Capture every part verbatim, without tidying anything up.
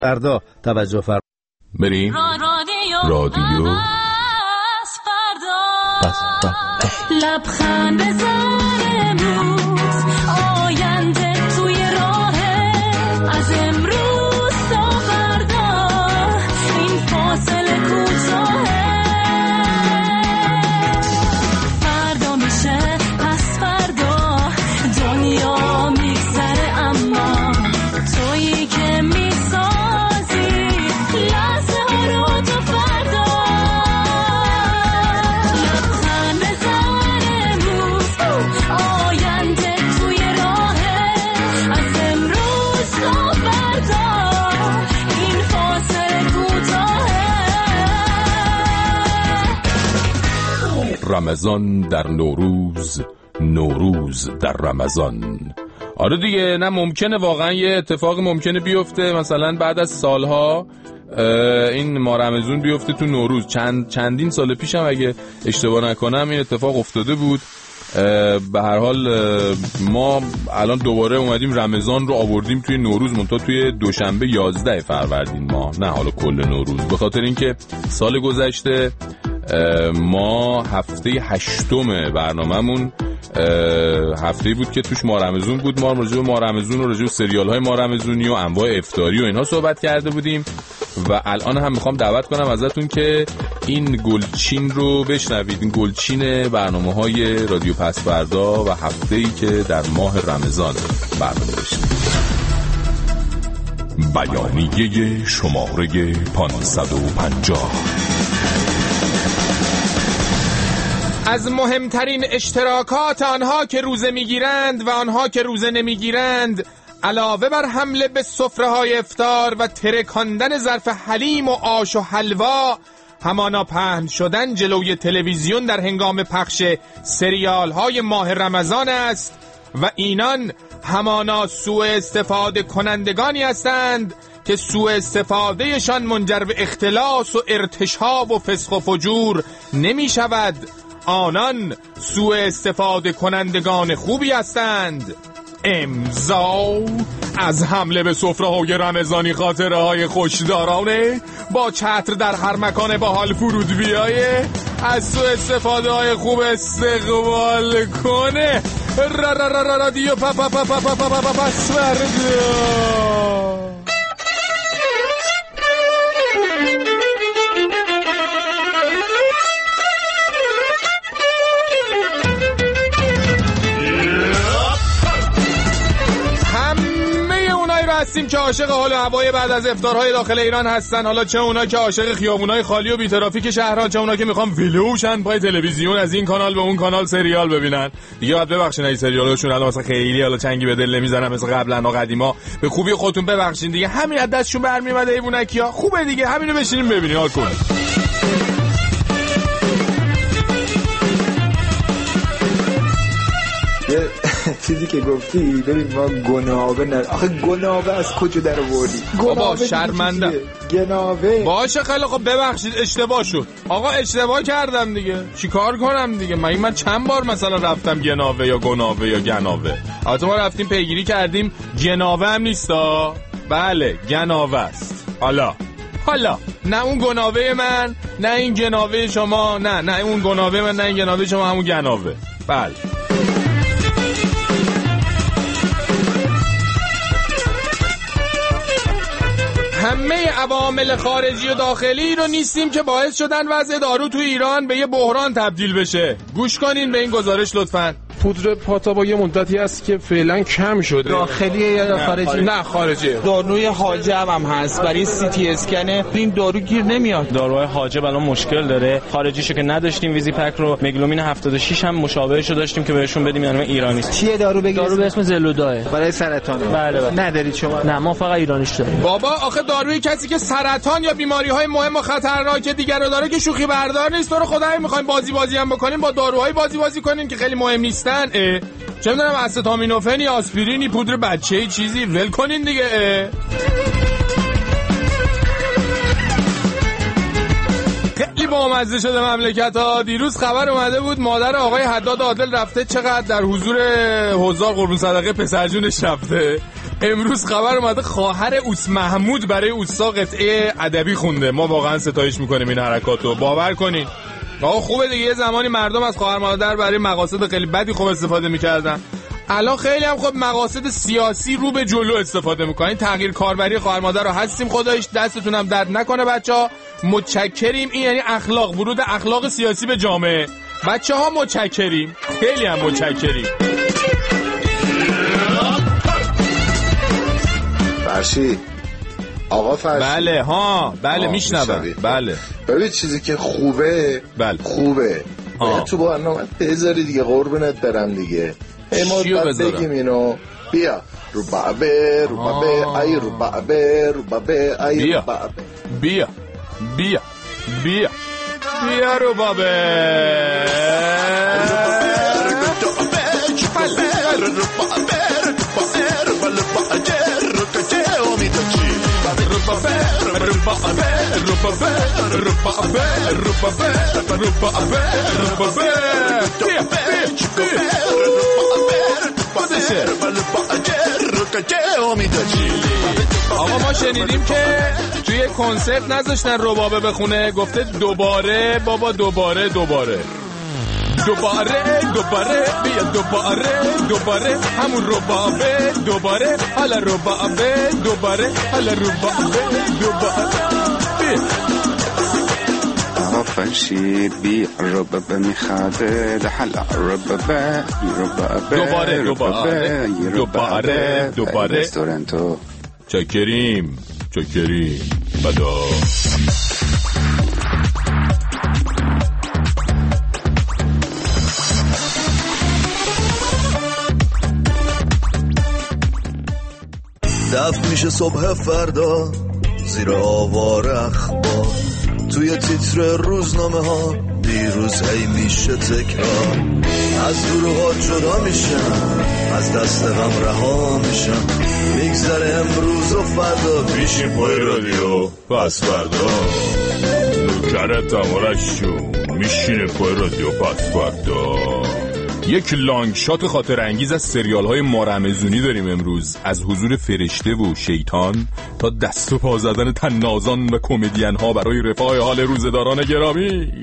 فردا توجه فردا بریم رادیو پس فردا پس فردا لبخند بزن امروز آینده توی راهه از امروز تا فردا این فاصله کوتاهه فردا میشه پس فردا دنیا میگذره اما تویی که میسازی لحظه ها رو تا فردا لبخند بزن امروز آینده توی راهه از امروز تا فردا این فاصله کوتاهه رمضان در نوروز، نوروز در رمضان. آره دیگه، نه ممکنه واقعا یه اتفاق ممکنه بیفته مثلا بعد از سالها این ماه رمضان بیفته تو نوروز. چند چندین سال پیشم اگه اشتباه نکنم این اتفاق افتاده بود. به هر حال ما الان دوباره اومدیم رمضان رو آوردیم توی نوروز، منتها توی دوشنبه یازده فروردین ماه، نه حالا کل نوروز، به خاطر اینکه سال گذشته ما هفته هشتم برنامه‌مون هفته‌ای بود که توش ماه رمضان بود. ما راجع به ماه رمضان و راجع به سریال‌های ماه رمضانی و انواع افطاری و اینها صحبت کرده بودیم و الان هم میخوام دعوت کنم ازتون که این گلچین رو بشنوید، این گلچین برنامه‌های رادیو پس فردا و هفته‌ای که در ماه رمضان برنامه داشتیم. بیانیه شماره پانصد و پنجاه. از مهمترین اشتراکات آنها که روزه میگیرند و آنها که روزه نمیگیرند، علاوه بر حمله به سفره‌های افطار و ترکاندن ظرف حلیم و آش و حلوا، همانا پهن شدن جلوی تلویزیون در هنگام پخش سریال‌های ماه رمضان است و اینان همانا سوء استفاده کنندگانی هستند که سوء استفادهشان منجر به اختلاس و ارتشاب و فسق و فجور نمی شود. آنان سوء استفاده کنندگان خوبی هستند. امضا از حمله به سفره‌های رمضانی خاطره های خوشدارانه با چتر در هر مکان با حال فرود بیایه، از سوء استفاده های خوب استقبال کنه. را را را را رادیو پا پا پا پا پا پا پا پس فردا. هستیم که عاشق حال و هوای بعد از افطارهای داخل ایران هستن، حالا چه اونا که عاشق خیابونای خالی و بی‌ترافیک شهرها، چه اونا که میخوان ویلوشن پای تلویزیون از این کانال به اون کانال سریال ببینن. دیگه بعد ببخشید این سریالاشون الان مثلا خیلی حالا چنگی به دل نمیزنن مثل قبلا و قدیما. به خوبی خودتون ببخشید دیگه، همین از دستشون برمیاد ایوونکیا. خوبه دیگه، همینو بشینیم ببینیم حال کنیم. چیزی که گفتی ببین ما گناوه نه، آخه گناوه از کجا در آوردی؟ بابا شرمنده گناوه باشه. خیلی خب ببخشید اشتباه شد آقا، اشتباه کردم دیگه، چیکار کنم دیگه؟ من من چند بار مثلا رفتم گناوه یا گناوه یا گناوه. البته ما رفتیم پیگیری کردیم، گناوه هم نیستا، بله گناوه است. حالا حالا نه اون گناوه من نه این گناوه شما، نه نه اون گناوه من نه این گناوه شما، همون گناوه. بله همه عوامل خارجی و داخلی رو نیستیم که باعث شدن وضع دارو تو ایران به یه بحران تبدیل بشه. گوش کنین به این گزارش لطفاً. پودر پاتابا یه مدتی است که فعلا کم شده. داخلیه یا خارجی؟ نه خارجیه. داروی حاجب هم هست برای سی تی اسکن. این دارو گیر نمیاد. داروهای حاجب الان مشکل داره. خارجیشو که نداشتیم، ویزی پک رو مگلومین هفتاد و شش هم مشابهشو داشتیم که بهشون بدیم، یعنی ایرانی است. چیه دارو بگید؟ دارو به اسم زلوداه برای سرطان. بله بله. ندارید شما؟ نه ما فقط ایرانیش داریم. بابا آخه داروی کسی که سرطان یا بیماری‌های مهم و خطرناک دیگر رو داره که شوخی بردار نیست. تو رو خدای می‌خوایم بازی بازی هم بکنیم با داروهای بازی بازی کنین که خیلی مهم نیستن. چه می‌دونم استامینوفن، آسپرین، پودر بچه‌ای چیزی ول کنین دیگه. خیلی بامزه شده مملکت ها. دیروز خبر اومده بود مادر آقای حداد عادل رفته چقدر در حضور حضار قربون صدقه پسر جونش رفته. امروز خبر اومده خواهر اوس محمود برای اوسا قطعه ادبی خونده. ما واقعا ستایش میکنیم این حرکاتو، باور کنین. آقا خوبه دیگه، یه زمانی مردم از خواهر مادر برای مقاصد خیلی بدی خوب استفاده میکردن، الان خیلی هم خب مقاصد سیاسی رو به جلو استفاده میکنین. تغییر کاربری خواهر مادر رو هستیم، خدایش دستتون هم درد نکنه بچه‌ها. متشکریم. این یعنی اخلاق، ورود اخلاق سیاسی به جامعه. بچه‌ها متشکریم، خیلی هم متشکریم. فرشی، آقا فرشی. بله ها، بله میشنوم. بله ببین چیزی که خوبه بله خوبه باید تو برنامه بذاری دیگه، قربونت برم دیگه. ای ما بگیم اینو. بیا رو بابه رو بابه ای رو بابه رو بابه ای رو بابه. بیا بیا بیا بیا رو بابه آقا ما شنیدیم که توی کنسرت نذاشتن ربابه بخونه، گفته دوباره بابا دوباره دوباره دوباره دوباره بیا دوباره دوباره همون ربابه دوباره حالا ربابه دوباره حالا ربابه دوباره. آقا فرشی بی ربابه میخواده دحلا ربابه ربابه دوباره دوباره دوباره دوباره رستورانتو. چکریم چکریم بدا. دفت میشه صبح فردا زیر آوار اخبار، توی تیتر روزنامه ها دیروز هی میشه تکرار، از دروغات جدا میشم از دست غم رها میشم، میگذره امروز و فردا میشیم پای رادیو پس فردا. نوکرت امارشون میشینه پای رادیو پس فردا. یک لانگ شات خاطر انگیز از سریال های مارمزونی داریم امروز، از حضور فرشته و شیطان تا دست و پا زدن طنازان و کمدین ها برای رفاه حال روزداران گرامی.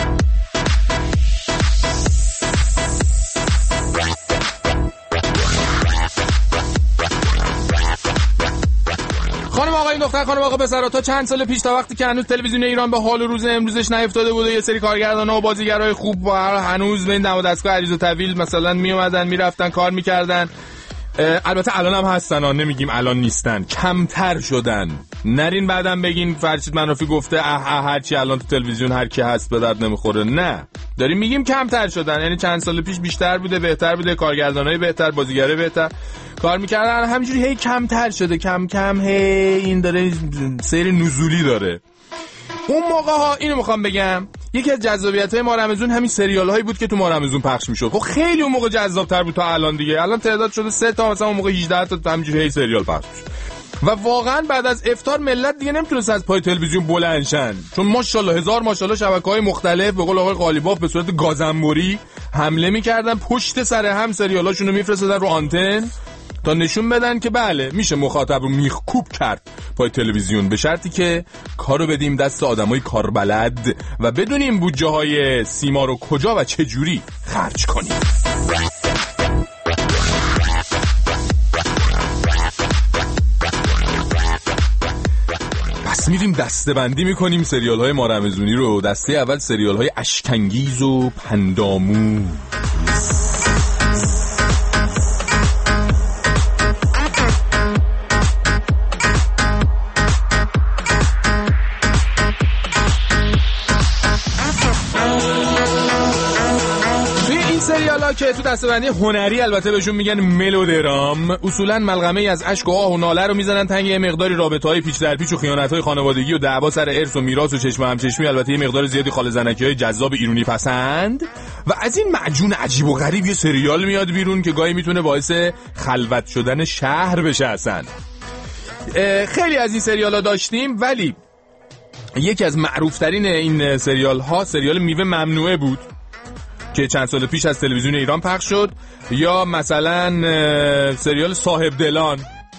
خانم آقای دختر خانم آقا پسرا، تا چند سال پیش، تا وقتی که هنوز تلویزیون ایران به حال و روز امروزش نیفتاده بود و یه سری کارگردان‌ها و بازیگرای خوب و هنوز به این دم و دستگاه عریض و طویل مثلا می اومدن میرفتن کار میکردن، البته الان هم هستن ها، نمیگیم الان نیستن، کمتر شدن. نرین بعدم بگین فرشید منافی گفته اه اه هرچی الان تو تلویزیون هر کی هست به درد نمیخوره. نه، داریم میگیم کمتر شدن، یعنی چند سال پیش بیشتر بوده، بهتر بوده، کارگردانای بهتر، بازیگرای بهتر کار میکردن، همینجوری هی کمتر شده، کم کم هی این داره سیر نزولی داره. اون موقع ها اینو میخوام بگم، یکی از جذابیت‌های ما رمضان همین سریال هایی بود که تو ما رمضان پخش میشد. خب خیلی اون موقع جذاب‌تر بود تا الان دیگه. الان تعداد شده سه تا، مثلا اون موقع هجده تا همینجوری هی سریال پخش میشد. و واقعا بعد از افطار ملت دیگه نمیتونست از پای تلویزیون بلند شن، چون ماشاءالله هزار ماشاءالله شبکه‌های مختلف به قول آقای قالیباف به صورت گازنبوری حمله میکردن، پشت سر هم سریالاشونو میفرستادن رو آنتن تا نشون بدن که بله میشه مخاطب رو میخکوب کرد پای تلویزیون، به شرطی که کارو بدیم دست آدمای کاربلد و بدونیم بودجه های سیما رو کجا و چه جوری خرج کنیم. پس میریم دسته بندی میکنیم سریال های ما رمضونی رو. دسته اول سریال های اشکنگیز و پندامو. که تو دسته‌بندی هنری البته بهشون میگن ملودرام، اصولا ملغمه ای از اشک و آه و ناله رو میزنن تنگ یه مقداری رابطه‌های پیچ در پیچ و خیانت‌های خانوادگی و دعوا سر ارث و میراث و چشم همچشمی، البته یه مقدار زیادی خاله زنکی‌های جذاب ایرانی پسند. و از این معجون عجیب و غریب یه سریال میاد بیرون که گاهی میتونه باعث خلوت شدن شهر بشه. اصلا خیلی از این سریال‌ها داشتیم، ولی یکی از معروف‌ترین این سریال‌ها سریال میوه ممنوعه بود که چند سال پیش از تلویزیون ایران پخش شد، یا مثلا سریال صاحب دلان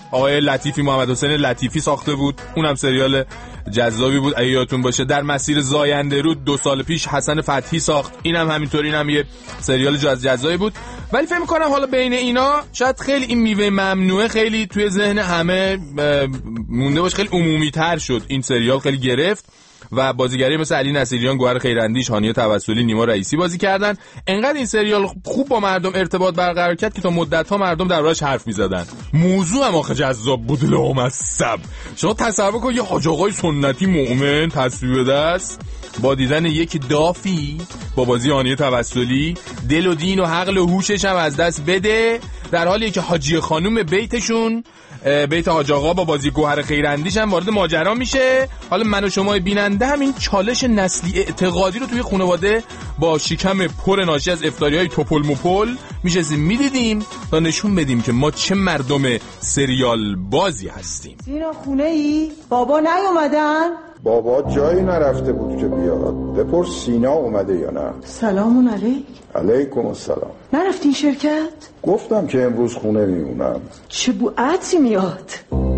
آقای لطیفی، محمد حسین لطیفی ساخته بود، اونم سریال جذابی بود اگه یادتون باشه. در مسیر زاینده رود دو سال پیش حسن فتحی ساخت، اینم همینطور، اینم یه سریال جذابی بود. ولی فکر می‌کنم حالا بین اینا شاید خیلی این میوه ممنوعه خیلی توی ذهن همه مونده باشه، خیلی عمومی‌تر شد این سریال، خیلی گرفت و بازیگری مثل علی نصیریان، گوهر خیراندیش، هانیه توسلی، نیما رئیسی بازی کردن. انقدر این سریال خوب با مردم ارتباط برقرار کرد که تا مدت‌ها مردم دربارش حرف می‌زدن. موضوع هم آخه جذاب بود لامصب. شما تصور کن یه حاج آقای سنتی مؤمن تسبیح دست با دیدن یک دافی با بازی هانیه توسلی دل و دین و عقل و هوشش هم از دست بده، در حالی که حاجی خانم بیتشون بیت حاج آقا با بازی گوهر خیراندیش هم وارد ماجرا میشه. حالا من و شما بیننده هم این چالش نسلی اعتقادی رو توی خانواده با شکم پر ناشی از افطاری‌های توپل مپل میشستیم میدیدیم تا نشون بدیم که ما چه مردم سریال بازی هستیم. سینا خونه ای؟ بابا نیومدن؟ بابا جایی نرفته بود که بیاد. بپرس سینا اومده یا نه. سلامون علیک. علیکم السلام. نرفتین شرکت؟ گفتم که امروز خونه میمونم. چه بو عطری میاد؟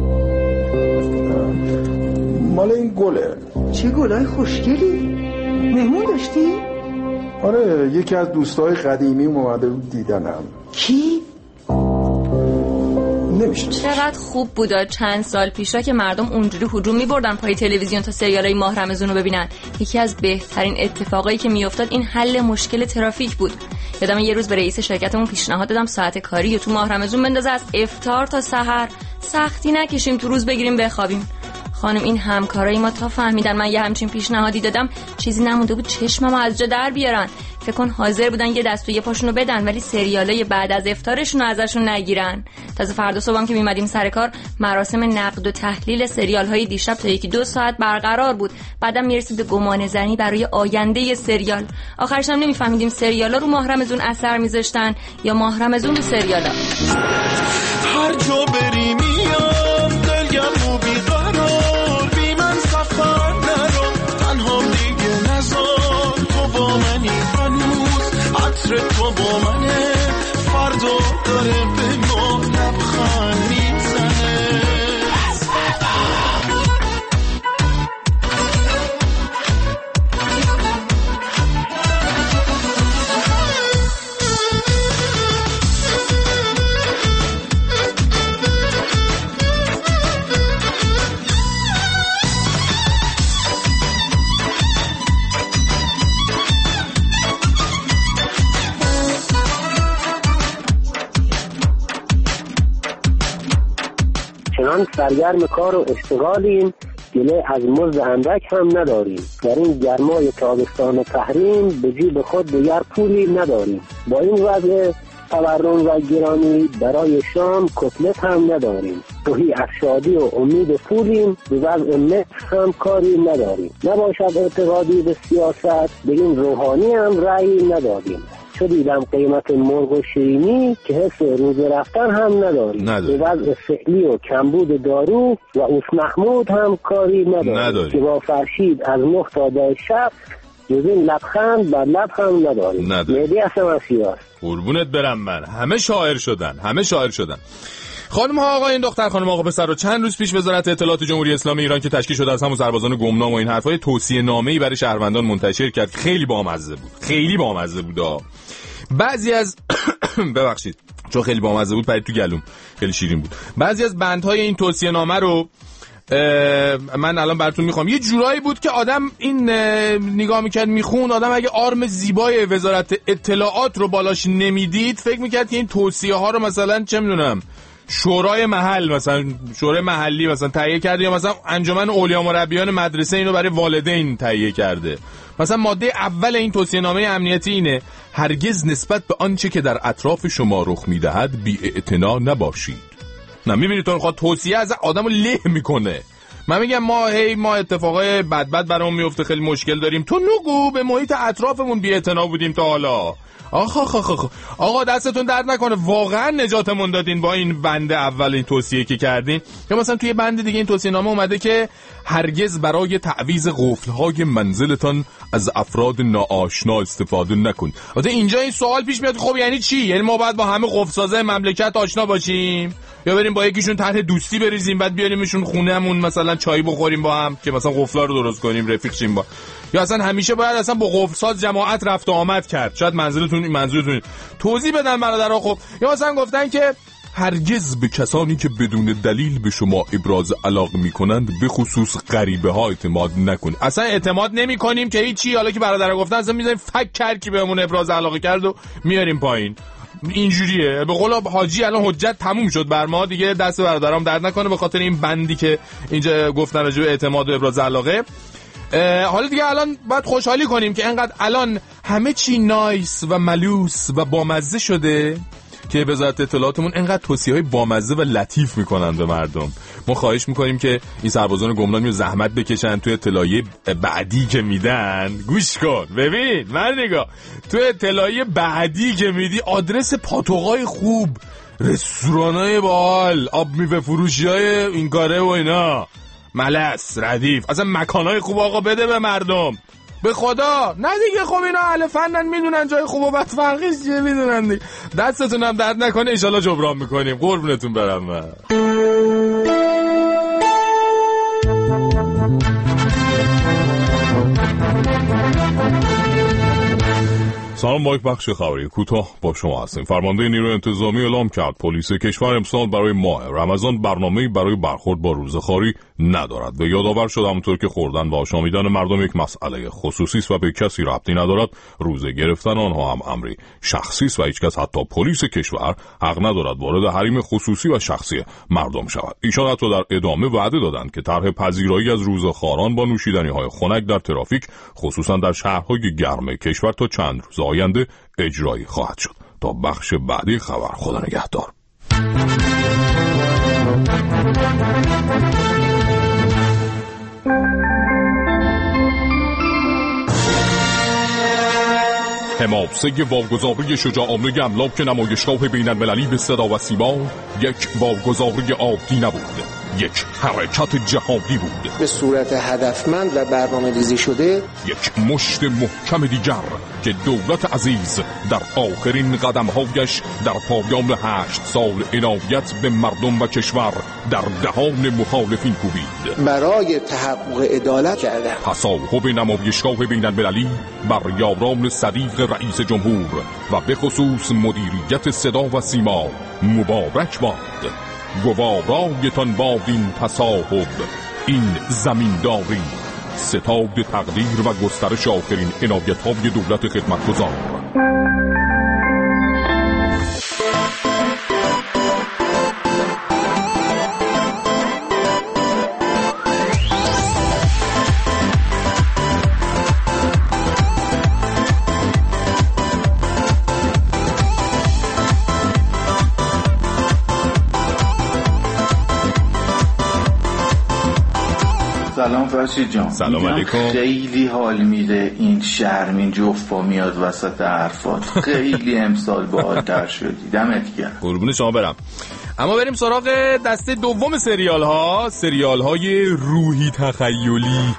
مال این گله. چه گلای خوشگلی؟ مهمون داشتی؟ آره، یکی از دوستای قدیمی اومده بود دیدنم. کی؟ نمیشه. چقدر خوب بودا چند سال پیشا که مردم اونجوری هجوم می‌بردن پای تلویزیون تا سریالای ماه رمضان رو ببینن. یکی از بهترین اتفاقایی که میافتاد این حل مشکل ترافیک بود. یادم یه روز به رئیس شرکتمون پیشنهاد دادم ساعت کاری رو تو ماه رمضان بندازه از افطار تا سحر، سختی نکشیم تو روز بگیریم بخوابیم. خانم این همکارای ما تا فهمیدن من یه همچین پیشنهادی دادم چیزی نمونده بود چشممو از جا در بیارن. فکر کن حاضر بودن یه دست و یه پاشونو بدن ولی سریالای بعد از افطارشون رو ازشون نگیرن. تازه فردا صبحم که میمدیم سر کار مراسم نقد و تحلیل سریال‌های دیشب تا یکی دو ساعت برقرار بود. بعدم میرسید به گمان زنی برای آینده سریال. آخرش هم نمیفهمیدیم سریالا رو ماه رمضان اثر میذاشتن یا ماه رمضان رو سریالا. هر جا بری میام دلگم و بیقرار بی من سفر نرو تنها دیگه نزار تو با منی هنوز عطر تو با منه فردا داره به ما لبخند میزنه. چنان سرگرم کار و اشتغالیم گله از مزد اندک هم نداریم. در این گرمای تابستان و تحریم به جیب خود دیگر پولی نداریم. با این وضع تورم و گرانی برای شام کتلت هم نداریم. توهی از شادی و امید پولیم، به وضع مصر هم کاری نداریم. نباشد اعتقادی به سیاست، به این روحانی هم رأی نداریم. چو دیدم قیمت مرغ و شیرینی که حس روز رفتن هم نداریم. به وضع فعلی و کمبود دارو و اوس محمود هم کاری نداریم. نداریم. که با فرشید از نه تا ده شب جز این لبخند بر لب هم نداریم. مهدی حسن مسیح است. قربونت برم من. همه شاعر شدن، همه شاعر شدن. خانم ها آقا، این دختر خانم آقا پسر رو چند روز پیش وزارت اطلاعات جمهوری اسلامی ایران که تشکیل شده از همون سربازان گمنام و این حرفای توصیه نامه‌ای برای شهروندان منتشر کرد. خیلی بامزه بود، خیلی بامزه بود. بعضی از ببخشید چون خیلی بامزه بود پرید تو گلوم، خیلی شیرین بود. بعضی از بندهای این توصیه نامه رو من الان براتون میخوام. یه جورایی بود که آدم این نگاه میکرد میخوند، آدم اگه آرم زیبای وزارت اطلاعات رو بالاش نمیدید فکر میکرد که این توصیه ها رو مثلا چه میدونم شورای محل، مثلا شورای محلی مثلا تهیه کرده یا مثلا انجمن اولیا مربیان مدرسه اینو برای والدین تهیه کرده. مثلا ماده اول این توصیه نامه امنیتی اینه: هرگز نسبت به آنچه که در اطراف شما رخ میدهد بی‌اعتنا نباشید. نه میبینید تو خواهد توصیه از آدمو له میکنه. من میگم ما هی ما اتفاقای بد بد برامون میفته، خیلی مشکل داریم، تو نگو به محیط اطرافمون بی‌اعتنا بودیم تا حالا. آخ آخ آخ آقا دستتون درد نکنه، واقعا نجاتمون دادین با این بند اول این توصیه که کردین. یا مثلا توی بند دیگه این توصیه نامه اومده که هرگز برای تعویض قفل‌های منزلتان از افراد ناآشنا استفاده نکن. البته اینجا این سوال پیش میاد، خب یعنی چی؟ یعنی ما باید با همه قفل‌سازای مملکت آشنا باشیم یا بریم با یکیشون طرح دوستی بریزیم بعد بیاریمشون خونهمون مثلا چای بخوریم با هم که مثلا قفلا رو درست کنیم رفیق شیم با، یا اصلا همیشه باید اصلا با قفل‌ساز جماعت رفت و آمد کرد؟ شاید منزلتون منظورتون توضیح بدن برادرها. خب یا مثلا گفتن که هرگز به کسانی که بدون دلیل به شما ابراز علاقه میکنند به خصوص غریبه ها اعتماد نکنید. اصلا اعتماد نمی کنیم که هیچی، حالا که برادرها گفتن اصلا میذاریم فک کرد که بهمون ابراز علاقه کرد و میاریم پایین. اینجوریه به قول حاجی الان حجت تموم شد بر ما دیگه، دست برادرام درد نکنه به خاطر این بندی که اینجا گفتن راجع به اعتماد و ابراز علاقه. حالا دیگه الان باید خوشحالی کنیم که انقدر الان همه چی نایس و ملوس و بامزه شده که وزارت اطلاعاتمون انقدر توصیه‌های بامزه و لطیف میکنن به مردم. ما خواهش میکنیم که این سربازان گمنام رو زحمت بکشن توی اطلاعیه بعدی که میدن. گوش کن ببین من نگاه توی اطلاعیه بعدی که میدی آدرس پاتوقای خوب، رستورانای باحال، آب میوه فروشیای این کاره و اینا، ملس، ردیف، اصلا مکانای خوب آقا بده به مردم. به خدا نه دیگه. خب اینا اهل فنن میدونن جای خوب و بد فرقش چیه میدونن دیگه. دستتون هم درد نکنه ان شاءالله جبران میکنیم. قربونتون برم من. سلام، با یک بخش خبری کوتاه با شما هستیم. فرمانده نیروی انتظامی اعلام کرد پلیس کشور امسال برای ماه رمضان برنامه‌ای برای برخورد با روزخواری ندارد و یادآور شد همونطور که خوردن و آشامیدن مردم یک مسئله خصوصی است و به کسی ربطی ندارد، روزه گرفتن آنها هم امری شخصی است و هیچکس حتی پلیس کشور حق ندارد وارد حریم خصوصی و شخصی مردم شود. ایشان حتی در ادامه وعده دادند که طرح پذیرایی از روزخواران با نوشیدنی‌های خنک در ترافیک خصوصا در شهرهای گرم کشور تا چند روز آینده اجرایی خواهد شد. تا بخش بعدی خبر، خدا نگهدار. حماسه واگذاری شجاعانه املاک نمایشگاه بین‌المللی به صدا و سیما یک واگذاری عادی نبود، یک حرکت جهانی بود به صورت هدفمند و برنامه‌ریزی شده، یک مشت محکم دیگر که دولت عزیز در آخرین قدم‌هایش در پایان هشت سال عنایت به مردم و کشور در دهان مخالفین کوبید برای تحقق عدالت کرده. تصاحب نمایشگاه بین‌المللی بر یاران صدیق رئیس جمهور و به خصوص مدیریت صدا و سیما مبارک باد. گوارایتان باد این تصاحب، این زمینداری، ستاد تقدیر و گسترش آخرین عنایت‌های دولت خدمتگزار. سلام فرشید جان. سلام علیکم. خیلی حال میده این شرمین جفا میاد وسط حرفات. خیلی امسال باحال‌تر شدی، دمت گرم. قربون شما برم. اما بریم سراغ دسته دوم سریال ها، سریال های روحی تخیلی.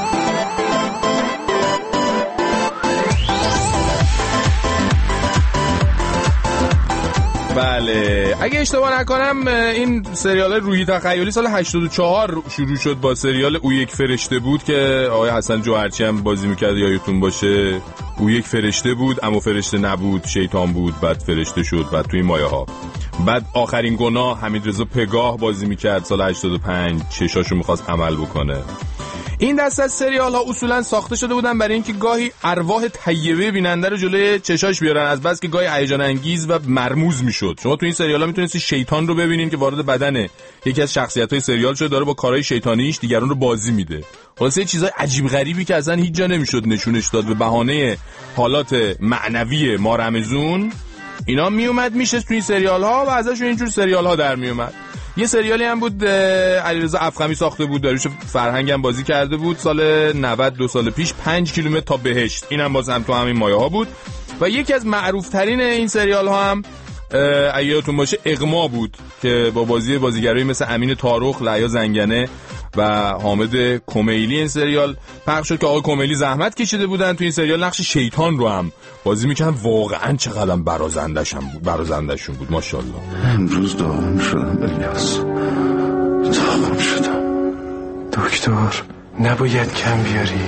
بله اگه اشتباه نکنم این سریال روحی تخیلی سال هشتاد و چهار شروع شد با سریال او یک فرشته بود که آقای حسن جوهرچی هم بازی میکرد یادتون باشه. او یک فرشته بود اما فرشته نبود، شیطان بود، بعد فرشته شد، بعد توی مایه ها. بعد آخرین گناه حمیدرضا پگاه بازی میکرد سال هشتاد و پنج، چشاشو میخواست عمل بکنه. این دسته از سریال ها اصولا ساخته شده بودن برای اینکه گاهی ارواح طیبه بیننده رو جلوی چشاش بیارن، از بس که گاهی هیجان انگیز و مرموز میشد. شما تو این سریال ها میتونستی شیطان رو ببینین که وارد بدن یکی از شخصیت های سریال شده، داره با کارهای شیطانیش دیگران رو بازی میده. خلاصه چیزای عجیب غریبی که اصلا هیچ جا نمیشد نشونش داد، به بهانه حالات معنوی ما رمزون اینا میومد میشه تو این سریال ها و ازشون اینجور سریال ها در میومد. یه سریالی هم بود علیرضا افخمی ساخته بود، داریوش فرهنگ هم بازی کرده بود سال نود، دو سال پیش، پنج کیلومتر تا بهشت. اینم باز هم تو همین مایه ها بود. و یکی از معروف ترین این سریال ها هم ایاتون باشه اغما بود که با بازی بازیگرایی مثل امین طارق، لعیا زنگنه و حامد کمیلی این سریال پخش شد که آقای کمیلی زحمت کشیده بودن تو این سریال نقش شیطان رو هم بازی میکنن. واقعا چقدر برازندشون بود برازندشون بود ماشاءالله. امروز داغون شدم الیاس، داغون شدم. دکتر نباید کم بیاری.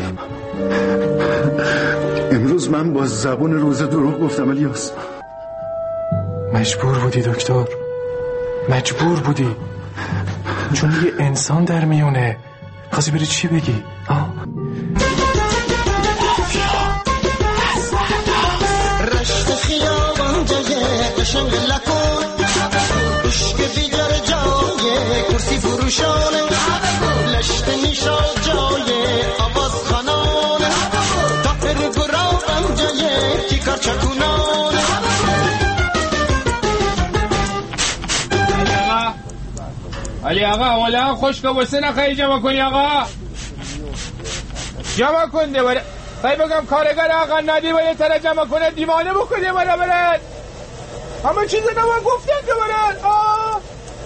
امروز من با زبون روز دروغ گفتم الیاس. مجبور بودی دکتر، مجبور بودی، چون یه انسان در میونه. خواستی بری چی بگی؟ آه؟ رشت خیابان جای قشنگ لکن عشق بیجار جای کرسی فروشانه لشت میشا جای آواز خانانه تاپر گرابم جای کیکار چکونانه. علی آقا اولا خوشکا بسته نخواهی جمع کنی آقا، جمع کن ده بره. خواهی بگم کارگر آقا ندی باید تره جمع کنه دیوانه بکنه بره برد. همه چیز نمان گفتن که برد. آه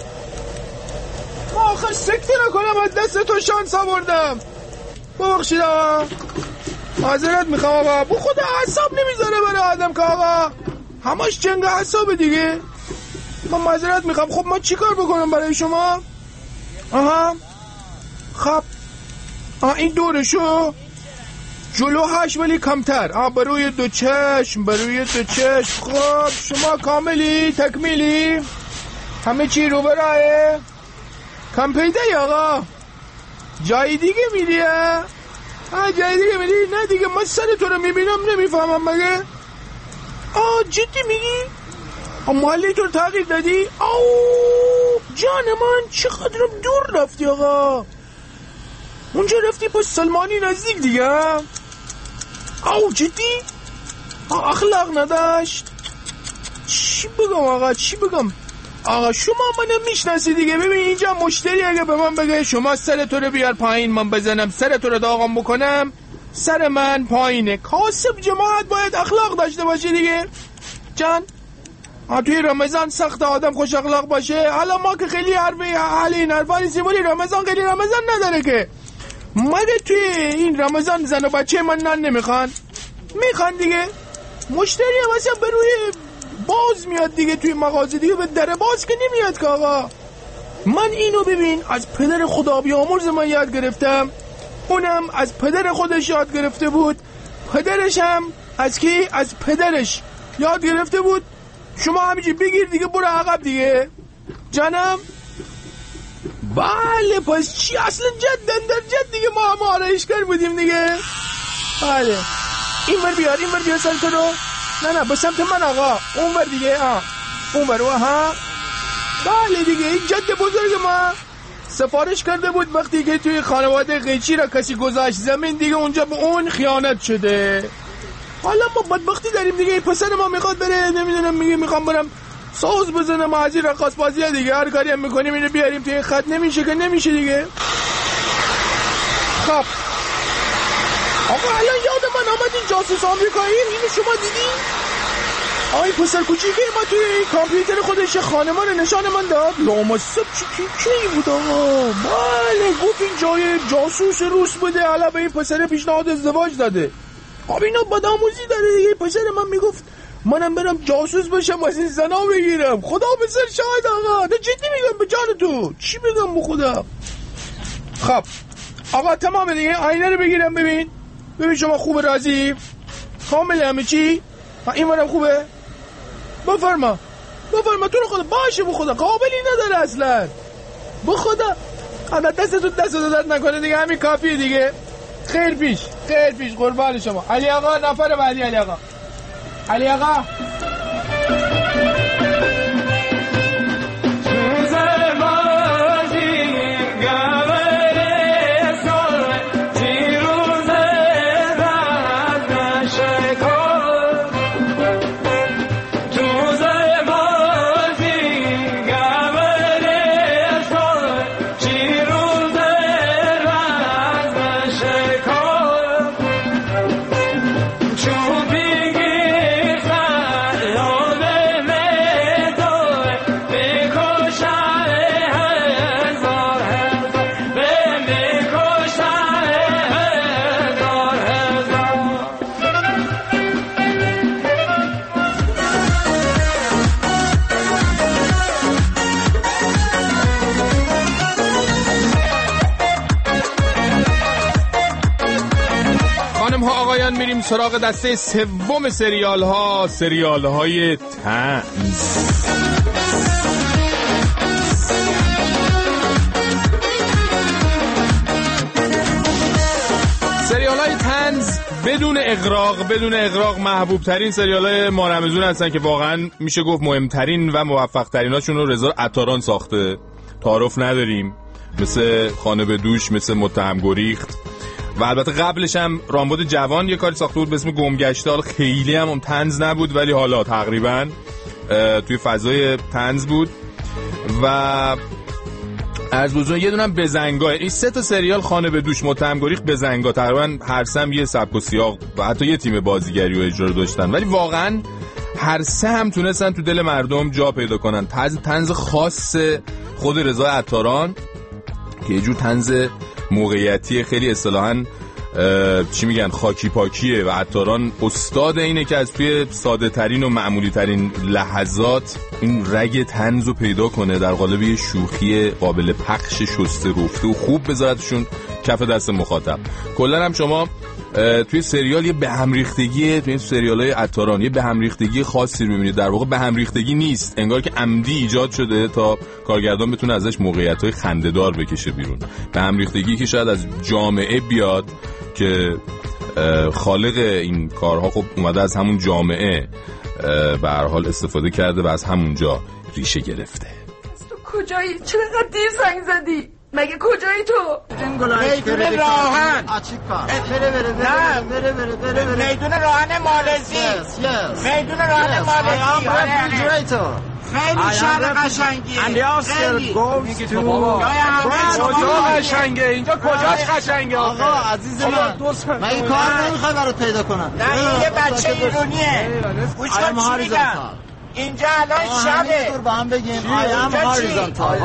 ما آخر سکته نکنم از دست تو شانس آوردم. ببخشید آقا، معذرت میخوام آقا. بو خود حساب نمیذاره برای آدم که آقا همش جنگ حساب دیگه. من معذرت میخوام. خب ما چی کار بکنم برای شما؟ آها خب آه این دورشو جلو هشت ولی کمتر. آه بروی دو چشم، بروی دو چشم. خب شما کاملی تکمیلی همه چی رو برایه کم پیده آقا. جای دیگه میری ها؟ آه جای دیگه میری؟ نه دیگه من سر تو رو میبینم نمیفهمم مگه؟ آه جدی میگی؟ محلی تو رو تغییر دادی؟ آو جان من چقدرم دور رفتی آقا. اونجا رفتی پس سلمانی نزدیک دیگه. آو جدی؟ آه اخلاق نداشت. چی بگم آقا چی بگم آقا؟ شما منو میشناسی دیگه. ببین اینجا مشتری اگه به من بگه شما سر تو رو بیار پایین من بزنم سر تو رو داغم بکنم، سر من پایینه. کاسب جماعت باید اخلاق داشته باشه دیگه جان. ها توی رمضان سخت آدم خوش اخلاق باشه. حالا ما که خیلی حرفی حالی این حرفا نیستیم ولی رمضان خیلی رمضان نداره که. مگه توی این رمضان زن و بچه من نان نمیخوان؟ میخوان دیگه. مشتری هم اصلا به روی باز میاد دیگه توی مغازه دیگه، به در باز که نمیاد که آقا. من اینو ببین از پدر خدا بیامرز من یاد گرفتم، اونم از پدر خودش یاد گرفته بود، پدرش هم از کی؟ از پدرش یاد گرفته بود. شما همیشه بگیر دیگه برو عقب دیگه جانم. بله پس چی اصلا جدن در جد دیگه ما هم آرایشگر بودیم دیگه. بله این ور بیار این ور بیار سر تو رو. نه نه به سمت من آقا اون ور دیگه. آه اون ور ها. بله دیگه این جد بزرگ ما سفارش کرده بود وقتی که توی خانواده قیچی را کسی گذاشت زمین دیگه اونجا به اون خیانت شده. حالا ما بدبختی داریم دیگه. پسر ما میخواد بره نمیدونم میگه میخوام برم ساز بزنم از این رقاص بازی دیگه. هر کاری هم میکنیم اینو بیاریم توی خط نمیشه که نمیشه دیگه. خب آقا الان یاد من آمد این جاسوس آمریکایی اینو شما دیدی؟ آقای پسر کوچیکی ما توی کامپیوتر خودش خانما رو نشان من داد. لامصب چی کی بود آقا؟ بله گفت این جای جاسوس روس بوده. حالا به این پسر پیشنهاد ازدواج داده. آب اینا بدآموزی داره دیگه. پسر من میگفت منم برم جاسوس بشم از این زنا بگیرم. خدا به سر شاهد آقا. نه جدی میگم به جان تو. چی بگم به خدا؟ خب آقا تمام دیگه. آینه رو بگیرم ببین. ببین شما خوبه راضی؟ کامل همه چی؟ این منم خوبه؟ بفرما بفرما تو رو خدا. باشه به خدا قابلی نداره اصلا. به خدا انا دست تو دست دادت نکنه دیگه. همین کافیه دیگه. خیر پیش خیر پیش قربان شما. علی آقا نفر بعدی. علی آقا علی آقا خانم ها آقایان میریم سراغ دسته سوم سریال ها، سریال های طنز. سریال های طنز بدون اغراق بدون اغراق محبوب ترین سریال های ما رمضون هستن که واقعا میشه گفت مهمترین و موفق ترین هاشون رو رضا عطاران ساخته. تعارف نداریم، مثل خانه به دوش، مثل متهم گریخت و البته قبلش هم رامبد جوان یه کاری ساخته بود به اسم گمگشته. حالا خیلی هم, هم طنز نبود ولی حالا تقریبا توی فضای طنز بود. و از بزرگ یه دونم بزنگاه. این سه تا سریال خانه به دوش، متهم گریخت، بزنگاه تقریبا هر سم یه سبک و سیاق و حتی یه تیم بازیگری و اجرا داشتن، ولی واقعا هر سه هم تونستن تو دل مردم جا پیدا کنن. طنز طنز خاص خود رضا عطاران که یه جور طنز موقعیتی خیلی اصطلاحاً چی میگن خاکی پاکیه و عطاران استاد اینه که از توی ساده ترین و معمولی ترین لحظات این رگ طنز رو پیدا کنه در قالب یه شوخی قابل پخش شسته رفته و خوب بذارتشون کف دست مخاطب. کلا هم شما توی سریال یه به هم ریختگی، توی این سریال‌های عطاران یه به هم ریختگی خاصی رو می‌بینید. در واقع به هم ریختگی نیست، انگار که عمدی ایجاد شده تا کارگردان بتونه ازش موقعیت‌های خنده‌دار بکشه بیرون. به هم ریختگی که شاید از جامعه بیاد که خالق این کارها خب اومده از همون جامعه به هر حال استفاده کرده و از همونجا ریشه گرفته. تو کجایی؟ چقدر دیر زنگ زدی؟ مگه کجایی تو؟ میدون راهن بره بره بره بره بره بره بره میدون راهن مالزی میدون راهن مالزی خیلی شهر قشنگیه. خیلی کجا قشنگه؟ اینجا کجاش قشنگه؟ آقا عزیز من من این کار نمیخوای برات پیدا کنم. نه این یه بچه ایرونیه. گوش کن چی میگم. اینجا الان شبه. دور با هم بگیم آی ام هاریزونتال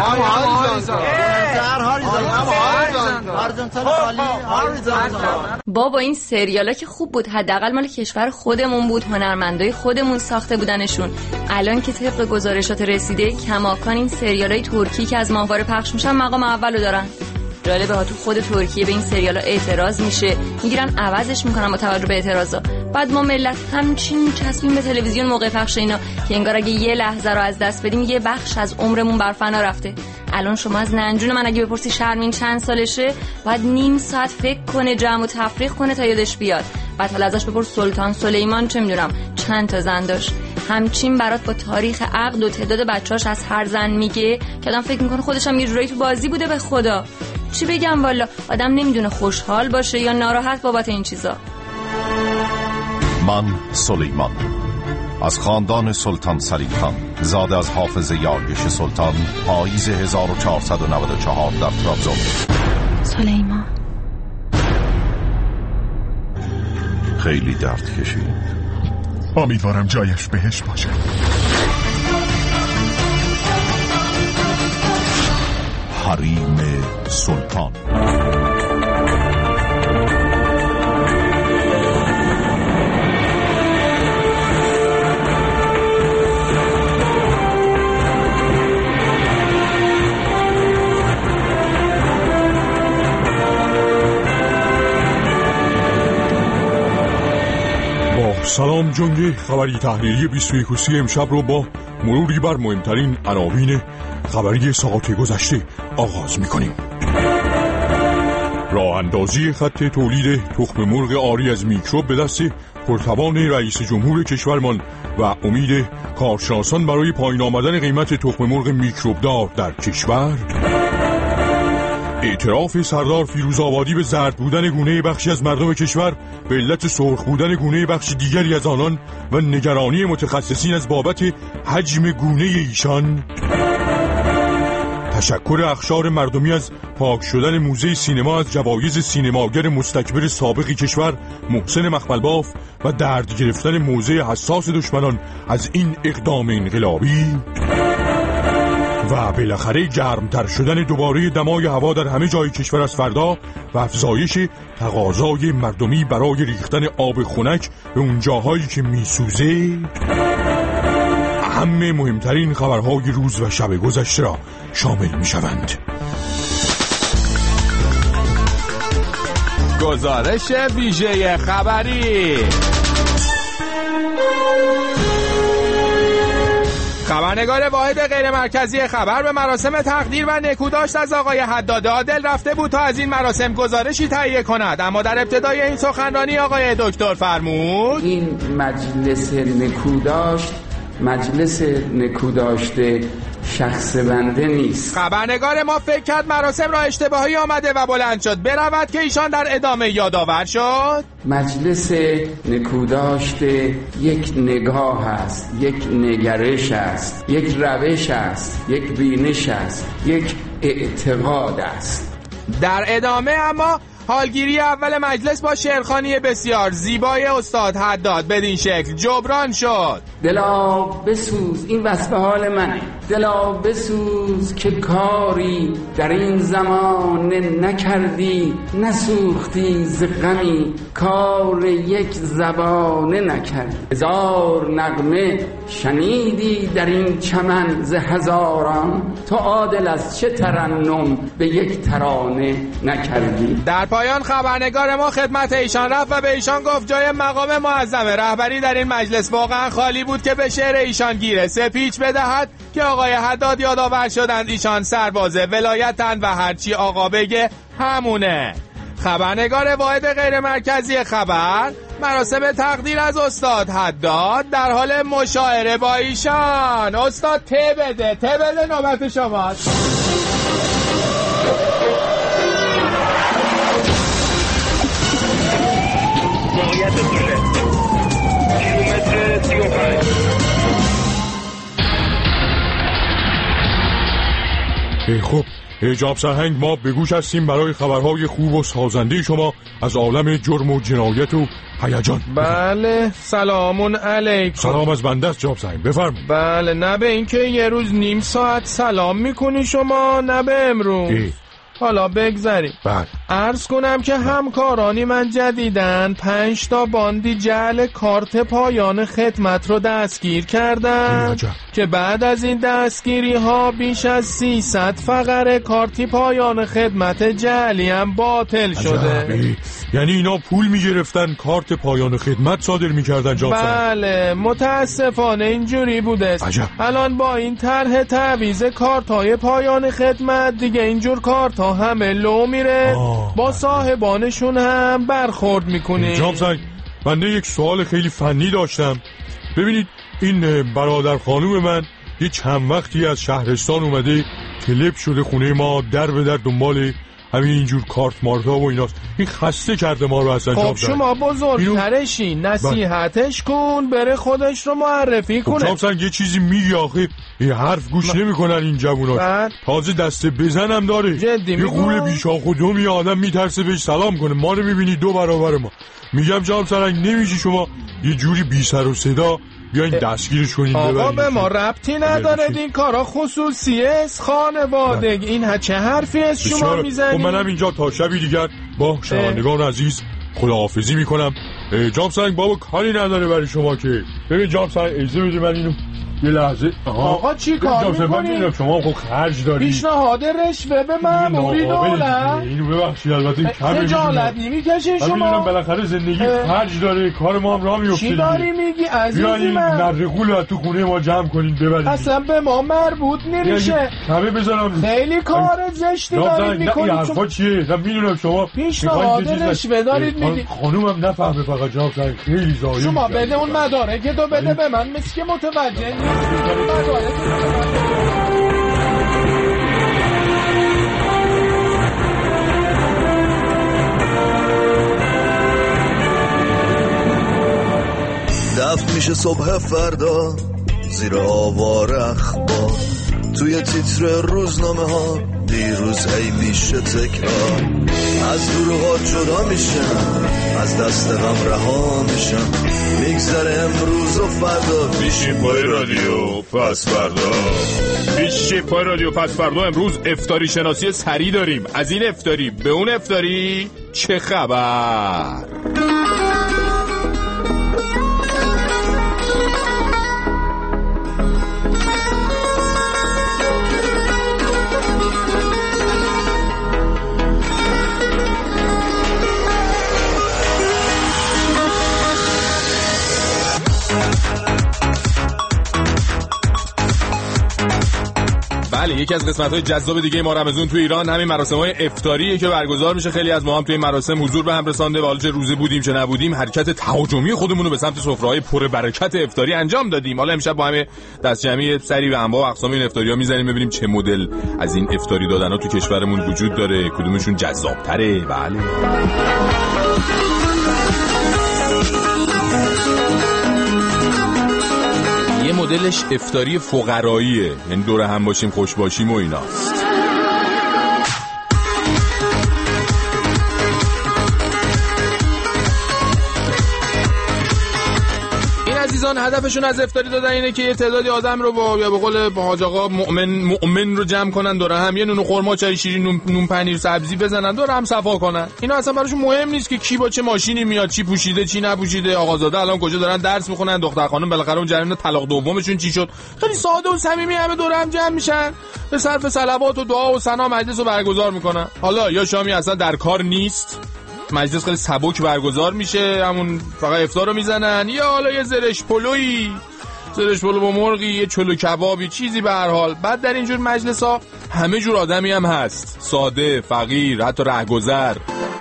هاریزونتال هاریزونتال. بابا این سریالا که خوب بود، حداقل مال کشور خودمون بود، هنرمندای خودمون ساخته بودنشون. الان که طبق گزارشات رسیده کماکان این سریالای ترکی که از ماهواره پخش میشن مقام اولو دارن. جالبه ها تو خود ترکیه به این سریالا اعتراض میشه، میگیرن عوضش میکنن با توجه به اعتراضا. بعد ما ملت همچین چسبیم به تلویزیون موقع پخش اینا که انگار اگه یه لحظه رو از دست بدیم یه بخش از عمرمون بر فنا رفته. الان شما از ننجون من اگه بپرسی شرمین چند سالشه، باید نیم ساعت فکر کنه، جمع و تفریق کنه تا یادش بیاد. بعد حالا ازش بپرس سلطان سلیمان چه میدونم چند تا زن داشت. همچین برات با تاریخ عقد و تعداد بچه‌اش از هر زن میگه که آدم فکر میکنه خودش هم یه جورایی تو بازی بوده. به خدا چی بگم والا، آدم نمیدونه خوشحال باشه یا ناراحت بابت این چیزا. من سلیمان از خاندان سلطان سلیم خان، زاده از حافظ یاریش سلطان، پاییز هزار و چهارصد و نود و چهار در ترابزون. سلیمان خیلی درد کشید. امیدوارم جایش بهش باشه. حریم سلطان. سلام جنگ خبری تحریری بیست و یکم امشب رو با مروری بر مهمترین عناوین خبری ساعت گذشته آغاز می‌کنیم. راه اندازی خط تولید تخم مرغ عاری از میکروب به دست پرتوان رئیس جمهور کشورمان و امید کارشناسان برای پایین آمدن قیمت تخم مرغ میکروبدار در کشور. اعتراف سردار فیروزآبادی به زرد بودن گونه بخشی از مردم کشور به علت سرخ بودن گونه بخش دیگری از آنان و نگرانی متخصصین از بابت حجم گونه ایشان. تشکر اقشار مردمی از پاک شدن موزه سینما از جوایز سینماگر مستکبر سابق کشور محسن مخملباف و درد گرفتن موزه حساس دشمنان از این اقدام انقلابی. و بالاخره گرمتر شدن دوباره دمای هوا در همه جای کشور از فردا و افزایش تقاضای مردمی برای ریختن آب خنک به اون جاهایی که میسوزه. اهم مهمترین خبرهای روز و شب گذشته را شامل میشوند. گزارش ویژه خبری. خبرنگار واحد غیر مرکزی خبر به مراسم تقدیر و نکوداشت از آقای حداد عادل رفته بود تا از این مراسم گزارشی تهیه کند، اما در ابتدای این سخنرانی آقای دکتر فرمود این مجلس نکوداشت مجلس نکوداشته شخص بنده نیست. خبرنگار ما فکر کرد مراسم را اشتباهی آمده و بلند شد برود که ایشان در ادامه یادآور شد مجلس نکوداشت یک نگاه است، یک نگرش است، یک روش است، یک بینش است، یک اعتقاد است. در ادامه اما حالگیری اول مجلس با شعرخوانی بسیار زیبای استاد حداد بدین شکل جبران شد. دلا بسوز، این وصف حال منه، دلا بسوز که کاری در این زمان نکردی، نسوختی ز غمی کار یک زبانه نکردی. هزار نغمه شنیدی در این چمن ز هزاران، تو عادل از چه ترنم به یک ترانه نکردی. در پایان خبرنگار ما خدمت ایشان رفت و به ایشان گفت جای مقام معظم رهبری در این مجلس واقعا خالی بود که به شعر ایشان گیره سپیچ بدهد که آقای حداد یادآور شدند ایشان سرباز ولایتن و هرچی آقا بگه همونه. خبرنگار واحد غیر مرکزی خبر مراسم تقدیر از استاد حداد در حال مشاعره با ایشان. استاد ته بده ته بده نوبت شماست. موقعیت دوله کیلومتر سی و پنج. خب حجاب سرهنگ، ما به گوش هستیم برای خبرهای خوب و سازنده شما از عالم جرم و جنایت و هیجان. بله سلامون علیکم. سلام از بنده است جناب سرهنگ، بفرم. بله نه به اینکه یه روز نیم ساعت سلام میکنی شما، نه به امروز ای. حالا بگذاریم. بله. عرض کنم که همکارانی من جدیدن پنج تا باندی جعل کارت پایان خدمت رو دستگیر کردن که بعد از این دستگیری ها بیش از سیصد فقره کارتی پایان خدمت جعلی هم باطل شده. یعنی اینا پول میگرفتن کارت پایان خدمت صادر میکردن جناب سرهنگ؟ بله متاسفانه اینجوری بوده. الان با این طرح تعویض کارت های پایان خدمت دیگه اینجور کارت ها همه لو میره، آه. با صاحبانشون هم برخورد میکنه. جناب سرهنگ بنده یک سوال خیلی فنی داشتم. ببینید این برادر خانوم من یه چند وقتی از شهرستان اومده، کلپ شده خونه ما، در به در دنبال همین اینجور کارت مارتا و ایناست. این خسته کرده ما رو اصلا. خب شما بزرگترشی نصیحتش کن بره خودش رو معرفی کنه. خب جناب سرهنگ یه چیزی میگی آخه این حرف گوش نمی کنن این جوونا. تازه دست بزنم داره. جدی یه غول بیشاخ و دومی آدم میترسه بهش سلام کنه. ما رو میبینی دو برابر ما. میگم جناب سرهنگ نمیشه شما یه جوری بی سر و صدا بیاین دستگیرش کنین ببرین. آقا به ما ربطی نداره، این کارا خصوصیه از خانوادگی. این چه حرفی از شما میزنید؟ خب منم اینجا تا شبی دیگر با شنوندگان عزیز خداحافظی میکنم. جناب سرهنگ بابا کاری نداره برای شما که. ببین جناب سرهنگ اجازه بدید من اینو یه لحظه. آقا چی کار میکنی؟ شما خب خرج داری. پیشنهاد رشوه به مأموری دولت. اینو ببخشید البته کمه. خجالت نمیکشین شما؟ من میدونم بالاخره زندگی خرج داره، کار ما هم راه میفته. چی داری میگی عزیزی من؟ بیاین نرغول تو خونه ما جمع کنین ببرید. اصلا به ما مربوط نمیشه. کمه بذارم. خیلی کار زشتی دارید میکنید. نه حرفا چیه؟ من میدونم شما پیشنهاد رشوه دارید میدید. خانومم نفهمه فقط جناب سرهنگ خیلی زایه. شما بده اون مدارک تو بده به من، مثل که متوجه دفت میشه صبح فردا زیر آوار اخبار، توی تیتر روزنامه ها دیروز هی میشه تکرار. از دروغا جدا میشم، از دست غم رها میشم، میگذره امروز و فردا. بیشی پای رادیو پس فردا، بیشی پای رادیو پس فردا. امروز افطاری شناسی سری داریم. از این افطاری به اون افطاری چه خبر؟ یکی از قسمت‌های جذاب دیگه ما رمضان تو ایران همین مراسم‌های افطاریه که برگزار میشه. خیلی از ما هم توی این مراسم حضور به هم رسانده و حالا چه روزه بودیم چه نبودیم حرکت تهاجمی خودمون رو به سمت سفره‌های پر برکت افطاری انجام دادیم. حالا امشب با همه دست جمعی سری به انواع و اقسام این افطاری‌ها می‌زنیم ببینیم چه مدل از این افطاری دادن‌ها تو کشورمون وجود داره، کدومشون جذاب‌تره. بله. یه مدلش افطاری فقراییه، یعنی دور هم باشیم خوش باشیم و ایناست. عزیزان هدفشون از افطاری دادن اینه که یه تعدادی آدم رو با یا به قول حاج آقا مؤمن مؤمن رو جمع کنن دور هم، یه نون خرما چای شیرین نون, نون پنیر سبزی بزنن دور هم صفا کنن. اینا اصلا براشون مهم نیست که کی با چه ماشینی میاد، چی پوشیده چی نپوشیده، آقازاده الان کجا دارن درس میخونن، دختر خانم بالاخره اون جریان طلاق دومشون چی شد. خیلی ساده و صمیمی همه دور هم جمع میشن، به صرف صلوات و دعا و ثنا مجلس رو برگزار میکنن. حالا یا شامی اصلا در کار نیست، مجلس خیلی سبک برگزار میشه، همون فقط افطار رو میزنن، یا حالا یه زرش پلویی، زرش پلو با مرغی، یه چلو کبابی، چیزی به هر حال. بعد در اینجور مجلس ها همه جور آدمی هم هست، ساده، فقیر، حتی رهگذر.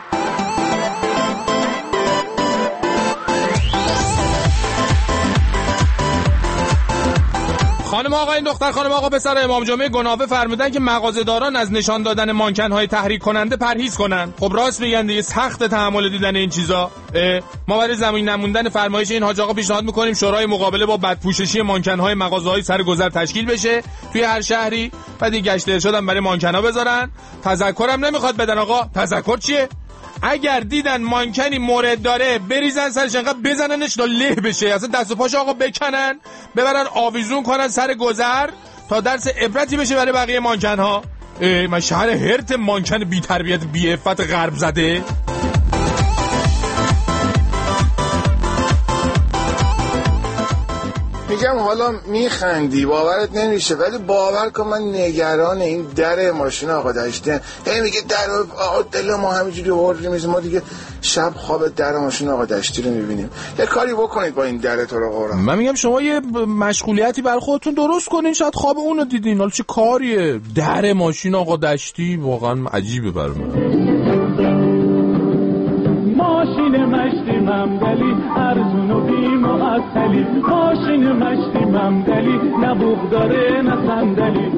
خانم آقا این دختر خانم آقا پسر امام جمعه گناوه فرمودن که مغازه‌داران از نشان دادن مانکن‌های تحریک کننده پرهیز کنن. خب راست میگن دیگه، سخت تحمل دیدن این چیزا. ما برای زمین نموندن فرمایش این حاج آقا پیشنهاد می‌کنیم شورای مقابله با بدپوششی مانکن‌های مغازه‌های سر گذر تشکیل بشه توی هر شهری، بعد این گشت ارشاد هم برای مانکن‌ها بذارن. تذکرم نمیخواد بدن آقا. تذکر چیه؟ اگر دیدن مانکنی مورد داره بریزن سرش، انقدر بزننش تا له بشه، اصلا دست و پاش آقا بکنن ببرن آویزون کنن سر گذر تا درس عبرتی بشه برای بقیه مانکن‌ها. من شهر هرت مانکن بی تربیت بی عفت غرب زده. میگم حالا میخندی باورت نمیشه، ولی باور کن من نگران این در ماشین آقا دشتیم. هی میگه در آقا دل ما همینجوری هوری میزه، ما دیگه شب خواب در ماشین آقا دشتی رو میبینیم. یه کاری بکنید با این در تو رو قرآن. من میگم شما یه مشغولیتی برای خودتون درست کنین، شاید خواب اونو دیدین. حالا چه کاریه در ماشین آقا دشتی؟ واقعا عجیبه برام. ماشین مشتی ممدلی ارزون و بی معطلی، ماشین مشتی ممدلی نه بوق داره نه صندلی.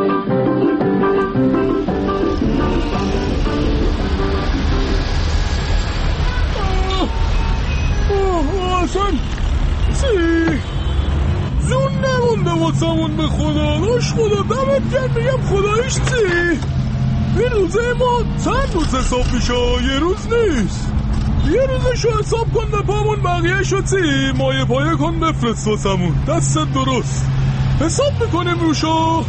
اصلا چی؟ زون نمونده واسمون به خدا، داشت خدا دمت گرد. میگم خدایش چی؟ این روزه ما چند روز حساب میشه، یه روز نیست. یه روزشو حساب کن به پامون، بقیه شو چی؟ مایه پایه کن بفرست واسمون، دست درست حساب میکنیم روشو.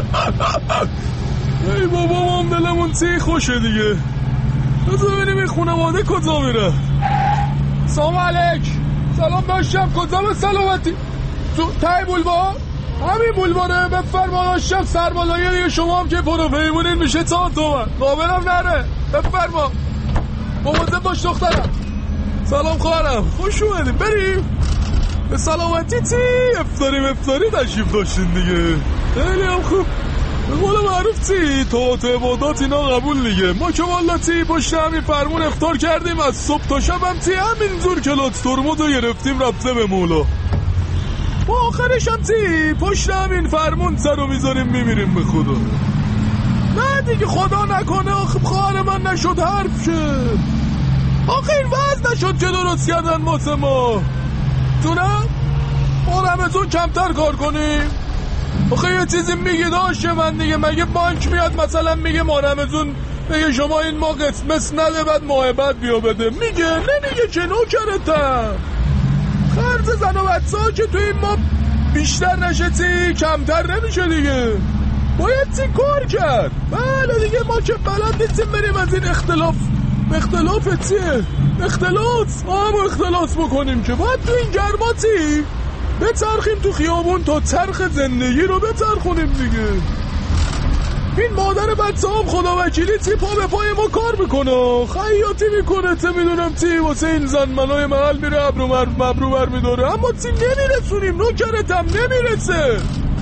ای بابا ما هم دلمون چی خوشه دیگه. بذار ببینیم این خونواده کجا میره. سلام علیک. سلام داشتم، کجا به سلامتی؟ تو تای بولوار؟ همین بولواره. بفرما داشتم سربالایی دیگه، شما هم که پرو پیمونین میشه چهار تومن، قابلم نره. بفرما مواظب باش دخترم. سلام خواهرم، خوش اومدیم. بریم به سلامتی. چی افطاری افطاری تشریف داشتین دیگه، خیلی هم خوب. به قول معروف چی طاعت عبادات اینا قبول دیگه. ما که والا چی پشت همین فرمون افطار کردیم، از صبح تا شب هم چی همینجور کلات ترمز رو گرفتیم رفته به مولا. با آخرش هم چی پشت همین فرمون سر رو میذاریم میمیریم به خدا. نه دیگه خدا نکنه آخه خواهر من نشد حرف شد. آخه این وضع نشد که درست کردن واسه ما. تونم ما رمزون کمتر کار کنیم. آخه یه چیزی میگه داشته من دیگه، مگه بانک میاد مثلا میگه ما رمزون میگه شما این ما قسمت نده بعد ماه بعد بیا بده؟ میگه نمیگه که نوکرتم. خرج زن و بچه ها که توی این ما بیشتر نشه چی کمتر نمیشه دیگه. باید چی کار کرد. بله دیگه ما که بلد نیستیم بریم از این اختلاف اختلاف چیه؟ اختلاس ما هم اختلاس بکنیم که باید تو این گرما چی بچرخیم تو خیابون تا چرخ زندگی رو بچرخونیم دیگه. این مادر بچه هم خدا وکیلی چی پا به پای ما کار میکنه، خیاطی میکنه، چه میدونم چی واسه این زنمنای محل میره ابرو مبرو بر میداره، اما چی نمیرسونیم. نوکرتم نمیرسه.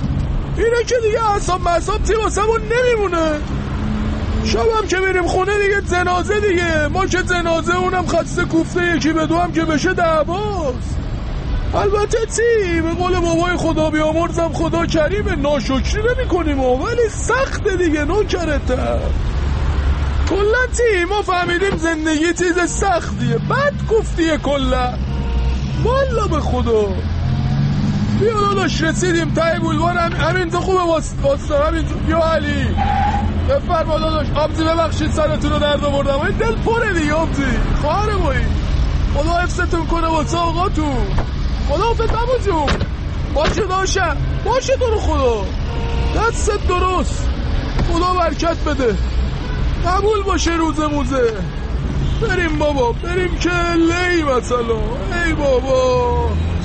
اینه که دیگه اعصاب مصاب تی واسمون نمیمونه. شبم که میریم خونه دیگه جنازه دیگه، ما که جنازه اونم خسته کوفته یکی به دو هم که بشه دعواست. البته تی به قول بابای خدا بیامرزم خدا کریمه، ناشکری نمی کنیم ولی سخته دیگه نوکرتم. کلا تی ما فهمیدیم زندگی چیز سختیه، بد گفتیه کلا والا به خدا. بیا داداش رسیدیم تای بولوار، همینجا خوبه واسه همینجا. بیا علی بفرما داداش. آبزی ببخشید سرتون رو درد آوردم، این دل پره دیگه آبزی خواهر بایی. خدا حفظتون کنه واسه آقاتون. خدا حافظ بابا جون. باشه داشتم باشه تو رو خدا، دستت درست، خدا برکت بده، قبول باشه روز موزه. بریم بابا بریم که لی مثلا. ای بابا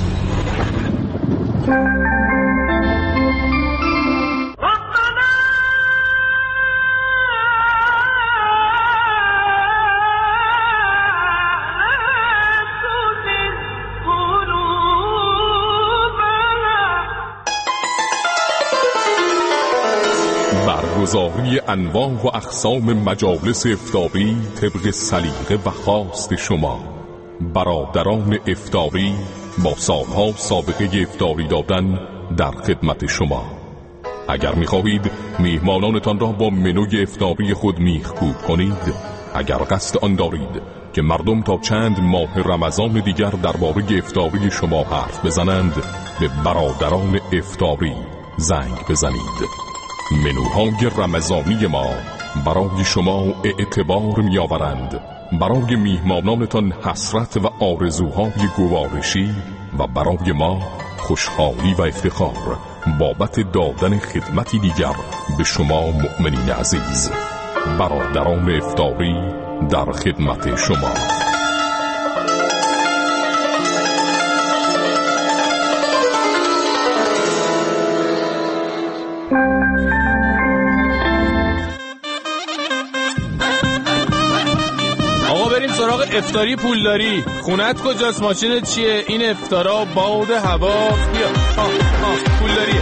برگزاری انواع و اقسام مجالس افطاری طبق سلیقه و خواست شما. برادران افطاری با سالها سابقه افطاری دادن در خدمت شما. اگر می‌خواهید میهمانانتان را با منوی افطاری خود میخکوب کنید، اگر قصد آن دارید که مردم تا چند ماه رمضان دیگر درباره افطاری شما حرف بزنند، به برادران افطاری زنگ بزنید. منوهای رمضانی ما برای شما اعتبار می‌آورند، برای میهمانانتان حسرت و آرزوهای گوارشی و برای ما خوشحالی و افتخار بابت دادن خدمتی دیگر به شما مؤمنین عزیز. برادران افطاری در خدمت شما. سراغ افطاری پولداری. خونت کجاست؟ ماشینت چیه؟ این افطارا باد هوا. بیا آه آه پولداریه.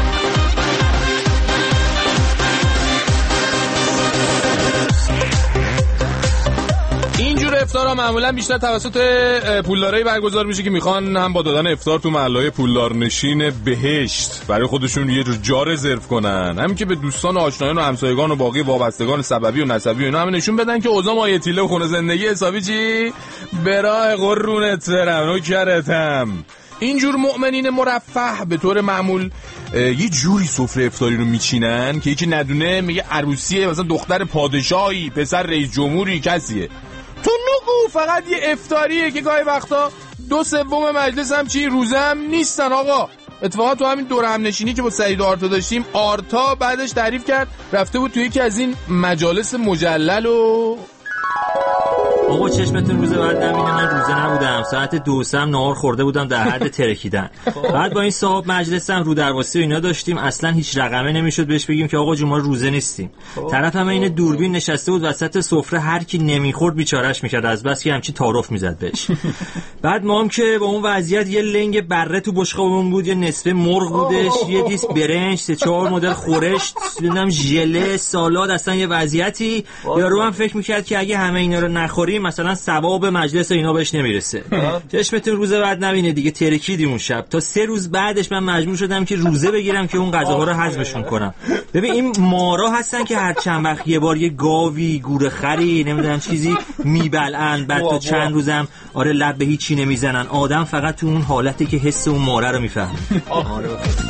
اینجور افطارها معمولا بیشتر توسط پولدارایی برگزار میشه که میخوان هم با دادن افطار تو محلهای پولدارنشین بهشت برای خودشون یه جا رزرو کنن، همین که به دوستان و آشنایان و همسایگان و باقی وابستگان سببی و نسبی و اینا هم نشون بدن که اوضاع مایتیله و خونه زندگی حسابی چی به راه قرونت برم نوکرتم. اینجور مؤمنین مرفه به طور معمول یه جوری سفره افطاری رو میچینن که یکی ندونه میگه عروسیه، مثلا دختر پادشاهی، پسر رئیس جمهوری کسیه. تو نگو فقط یه افطاریه که گاهی وقتا دو سوم مجلس هم چی روزه هم نیستن آقا. اتفاقا تو همین دور هم نشینی که با سعید آرتا داشتیم، آرتا بعدش تعریف کرد رفته بود توی یکی از این مجالس مجلل و آقا چشمتون روزه بعد نمینه. من روزه نبودم، ساعت دو سم نهار خورده بودم در حد ترکیدن. بعد با این صاحب مجلسم رو درواسی و اینا داشتیم، اصلا هیچ رقمه نمیشد بهش بگیم که آقا جون ما روزه نیستیم. طرف هم این دوربین نشسته بود وسط سفره، هر کی نمیخورد بیچارهش میکرد از بس که همچی تعارف میزد بهش. بعد ما هم که با اون وضعیت یه لنگ بره تو بشقابمون بود، یه نصفه مرغ بودش، یه دیس برنج، سه چهار مدل خورش، دیدم ژله، سالاد، اصلا یه وضعیتی. یارو هم فکر میکرد که اگه همه اینا رو نخوریم مثلا ثواب مجلس اینا بهش نمیرسه. چشمتون روزه بعد نبینه دیگه. ترکیدیم اون شب. تا سه روز بعدش من مجبور شدم که روزه بگیرم که اون غذاها رو هضمشون کنم. ببین این مارا هستن که هر چند وقت یه بار یه گاوی، گوره خری، نمیدونم چیزی میبلعن، بعد تا چند روزم آره لب به هیچی نمیزنن. آدم فقط تو اون حالته که حس اون ماره رو میفهمه. آره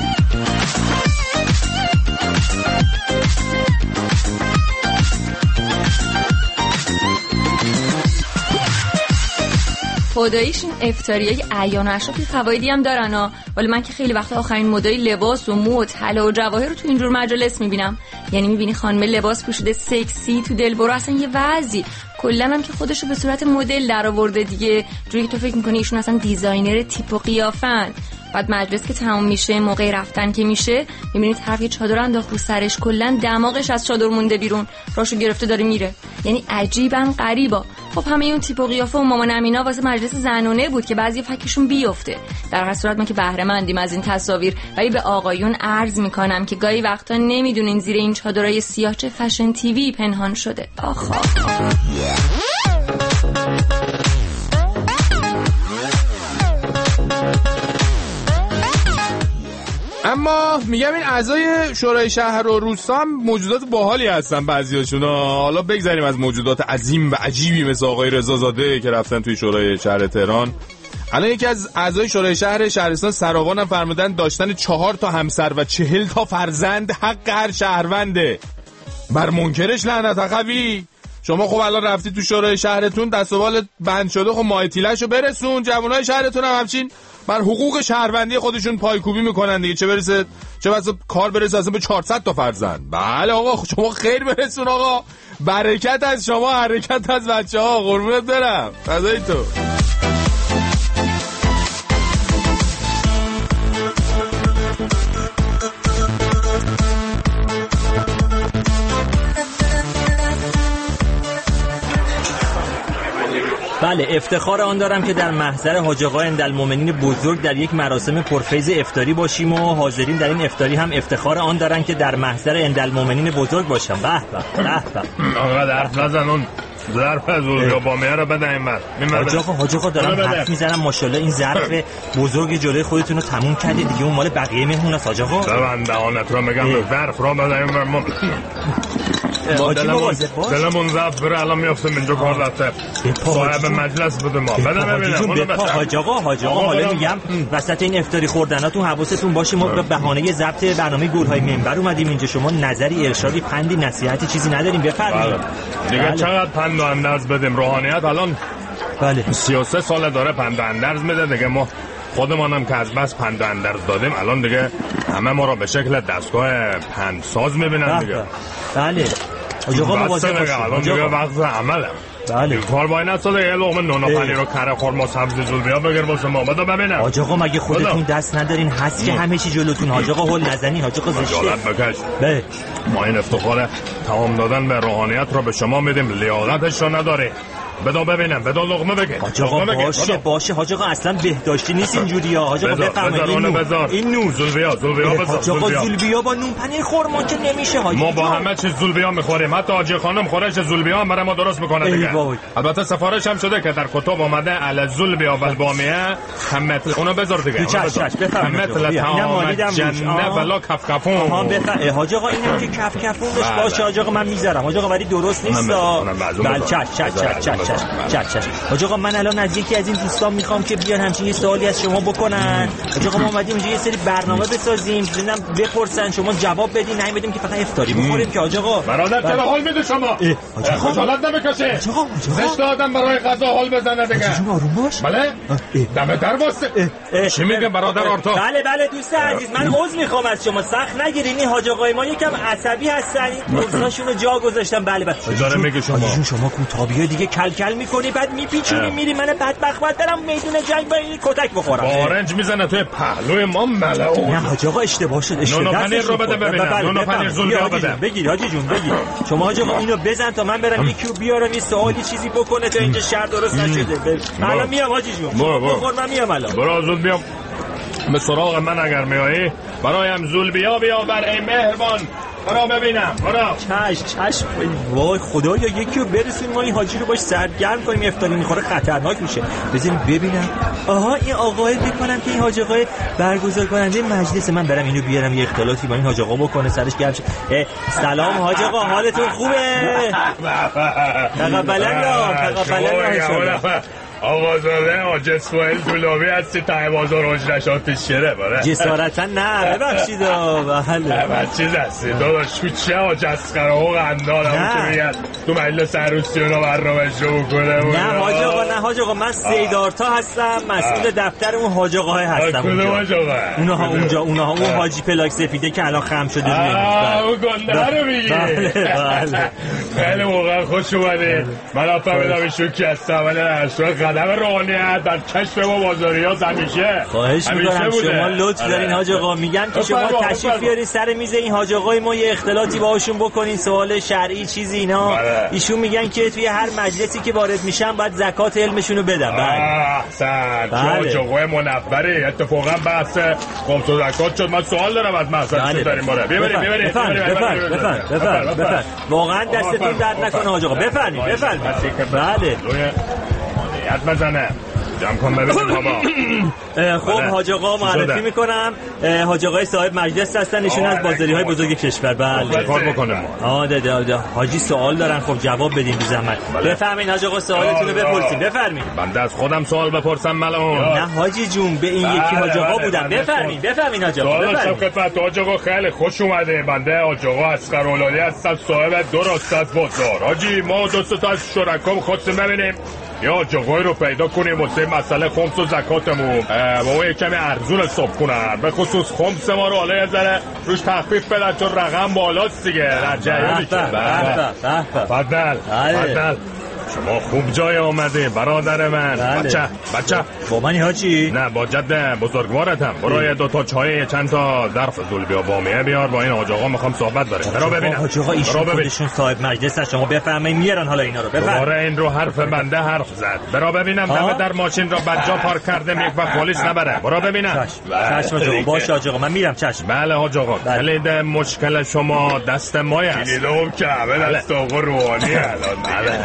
خداییش این افطاریای اعیان و اشراف فوایدی هم دارن ها. ولی من که خیلی وقت آخرین مدل لباس و مو و طلا و جواهر رو تو اینجور مجالس میبینم. یعنی میبینی خانم لباس پوشیده سکسی تو دلبرو، اصلا یه وضعی. کلا هم که خودشو به صورت مدل درآورده دیگه، جوری که تو فکر میکنی ایشون اصلا دیزاینر تیپ و قیافن. بعد مجلس که تموم میشه، موقع رفتن که میشه، میبینید طرف یه چادر انداخت رو سرش، کلا دماغش از چادر مونده بیرون، راشو گرفته داره میره. یعنی عجیبا غریبا. خب همه اون تیپ و قیافه و مامان امینا واسه مجلس زنونه بود که بعضی فکشون بیفته. در هر صورت ما که بهره مندیم از این تصاویر، ولی به آقایون عرض میکنم که گاهی وقتا نمیدونین زیر این چادرای سیاه چه فشن تیوی پنهان شده. آخ اما میگم این اعضای شورای شهر و روستا هم موجودات باحالی هستن بعضیاشون. حالا بگذاریم از موجودات عظیم و عجیبی مثل آقای رضازاده که رفتن توی شورای شهر تهران. الان یکی از اعضای شورای شهر شهرستان سراغان هم فرمودن داشتن چهار تا همسر و چهل تا فرزند حق هر شهرونده. بر منکرش لعنت اخوی. شما خب الان رفتی تو شورای شهرتون، دست و بال بند شده، خب مایتیلشو برسون. جوانای شهرتون هم همچین بر حقوق شهروندی خودشون پایکوبی میکنن دیگه. چه برسه چه واسه کار برسه اصلا به چهارصد تا فرزند. بله آقا شما خیر برسون آقا. برکت از شما، حرکت از بچه‌ها. قربونت برم. فدای تو. بله، افتخار آن دارم که در محضر حاج آقا اندالمؤمنین بزرگ در یک مراسم پرفیض افطاری باشیم و حاضرین در این افطاری هم افتخار آن دارن که در محضر اندالمؤمنین بزرگ باشم. به به به به. آقا درف نزن، اون ظرف زولبیا بامیه رو بده این بر. حاج آقا حاج آقا دارم حرف میزنم. ماشاءالله این ظرف بزرگ جلوی خودتون رو تموم کردید دیگه، اون مال بقیه مهمون است حاج آقا. ببند دهانت رو، میگم ظرف رو بده این بر. ما دلمون ضعف بره الان میافتم اینجا کار رفته صاحب مجلس بوده ما بده ببینم. حاج آقا حاج آقا حالا میگم وسط این افطاری خوردناتون حواستون باشه، ما به بهانه ضبط برنامه گل‌های منبر اومدیم اینجا. شما نظری، ارشادی، پندی، نصیحتی چیزی نداریم بفرمایید. دیگه بله. چقدر پند و اندرز بدیم؟ روحانیت الان بله سی و سه ساله داره پند و اندرز میده دیگه. ما خودمانم که از بس پند و اندرز دادیم الان دیگه همه ما را به شکل دستگاه پندساز میبینن دیگه. بله حاج آقا مواظب باشید. الان دیگه وقت عمله. بله کار باید نساده یه لقمه نون و پنیر رو کره خورما سبزی زولبیا بگیر واسه ما بده ببینم. حاج آقا مگه خودتون دست ندارین؟ هست که همه چی جلوتون. حاج آقا هول نزنین. حاج آقا زشته. خجالت بکش. بله ما این افتخار تمام دادن به روحانیت رو به شما میدیم، لیاقتش رو نداره. بدا ببینم، بدا لقمه بگیر. حاج آقا باشه باشه حاج آقا اصلا بهداشتی نیست اینجوریه. حاج آقا بفرمایید این نون این نون زولبیا زولبیا بذار. حاج آقا زولبیا با نون پنیر خرما که نمیشه. حاج ما با همه چیز زولبیا میخوریم، حتی حاجی خانم خورش زولبیا هم برای ما درست میکنه دیگه. البته سفارش هم شده که در کتاب اومده علی زولبیا و البامیه همت اونو بذار دیگه. چش چش بفرمایید. مثل تمام جنه ولا کفکفون. ها بفرمایید حاج آقا اینم که کفکفونش باشه حاج آقا من میذارم. حاج آقا ولی درست نیست. بله چش چش چش چش چش. حاج آقا من الان از یکی از این دوستان میخوام که بیان همچین یه سوالی از شما بکنن. حاج آقا ما اومدیم اینجا یه سری برنامه بسازیم، ببینم بپرسن شما جواب بدین، نمیدیم که فقط افطاری بخوریم که. حاج آقا برادر چرا حال میده شما؟ حاج آقا خجالت نمیکشه؟ حاج آقا زشت آدم برای غذا حال بزنه دیگه. حاج آروم باش. بله دم در واسه چی میگه برادر آرتا؟ بله بله دوست عزیز من عذر میخوام از شما، سخت نگیرین. این حاج آقای ما یکم عصبی هستن، پرساشون رو جا گذاشتن. بله بله داره میگه شما شما کوتابیای دیگه کلکل میکنی بعد میپیچونی میری، من بدبخت باید برم میدون جنگ با این کتک بخورم. بارنج میزنه توی پهلوی ما ملعون. نه حاج آقا اشتباه شد. اشتباه نون پنیر رو بده ببینم. نون پنیر زولبیا بده. بگیر حاجی جون بگیر. شما حاج آقا اینو بزن تا من برم یکی رو بیارم یه سوالی چیزی بکنه تا اینجا شهر درست نشده. الان میام حاجی جون. بخور من میام الان. برو زود بیام. به سراغ من اگر میایی برایم زولبیا بیاور ای مهربان. برو ببینم. برو. چش چش. وای خدایا یکی رو برسون ما این حاجی رو باش سرگرم کنیم، افطاری میخوره خطرناک میشه. بزنیم ببینم. آها این آقای میکنم که این حاج آقای برگزار کننده مجلس، من برم اینو بیارم یه اختلاطی با این حاج آقا بکنه سرش گرم شه. سلام حاج آقا حالتون خوبه؟ تقبل الله تقبل الله. آقازاده حاج اسماعیل دولابی هستی ته بازار حجرشات شره باره. جسارتا نه ببخشید. بله هر چیز هستی داداش کوچه حاج اسقر و قندار همون که میگن تو مجلس عروسی اونا برنامه‌اش رو بکنه. نه حاج آقا نه حاج آقا من سیدارتا هستم، مسئول دفتر اون حاج آقای هستم. کدوم حاج آقا؟ اونها اونجا اونها اون حاجی پلاک سفیده که الان خم شده روی میز. آه اون گنده رو میگی. بله خیلی موقع خوش اومده. من فهمیدم ایشون کی هستم ولی نه عدم روحانیت در کشف ما بازاریات همیشه خواهش میکنم شما لطف دارین حاج آقا. میگم که شما تشریف بیارین سر میز این حاج آقای ما یه اختلاطی باهاشون بکنین، سوال شرعی چیزی اینا. ایشون میگن که توی هر مجلسی که وارد میشن باید زکات علمشون رو بدن. بله احسن. حاج آقای منوره اتفاقا بحث خمس و زکات شد. من سوال دارم از محضرتون در این باره. ببرید ببرید بفرمایید بفرمایید. واقعا دستتون درد نکنه حاج آقا. بفرمایید بفرمایید. بله یاد بزنه جمع کن ببینیم بابا. خب حاج آقا معرفی میکنم، حاج آقای صاحب مجلس هستن، ایشون از بازاری های بزرگ کشور. بله کار بکنه ما. آه ده ده ده حاجی سوال دارن، خب جواب بدین بی زحمت. بفرمایید حاج آقا سوالتون رو بپرسید. بفرمایید. بنده از خودم سوال بپرسم ملعون؟ نه حاجی جون به این یکی حاج آقا بودم. بفرمایید بفرمایید حاج آقا. سوال خدمت حاج آقا خیلی خوش اومده. بنده حاج آقا اسقرالعالی هستم، صاحب درست از بازار. حاجی ما دو تا از شرکام خواستیم ببینیم یا جوای رو پیدا کنیم واسه مسئله خمس و زکاتمون با ما یه کمی ارزون حساب کنن، به خصوص خمس ما رو حالا یه ذره روش تخفیف بدن چون رقم بالاست دیگه در جریانی که. فضل فضل شما خوب جای آمده برادر من. بچه بچه با منی حاجی؟ نه با جد بزرگوارتم. برای دو تا چای چند تا ظرف زول بیا بامیه بیار، با این حاج آقا میخوام صحبت داریم. برو ببینم حاج آقا ایشون خودشون صاحب مجلس هست، شما بفرمایید میارن حالا اینا رو. بفرمایید. برای این رو حرف بنده حرف زد. برو ببینم دم در ماشین رو بجا پارک کردم یک وقت پلیس نبره. برو ببینم. چشم حاج آقا. باشه حاج آقا من میرم. چشم. بله حاج آقا. کلید مشکل شما دست مایه است. کلیدم که دست آقا روحانی الان.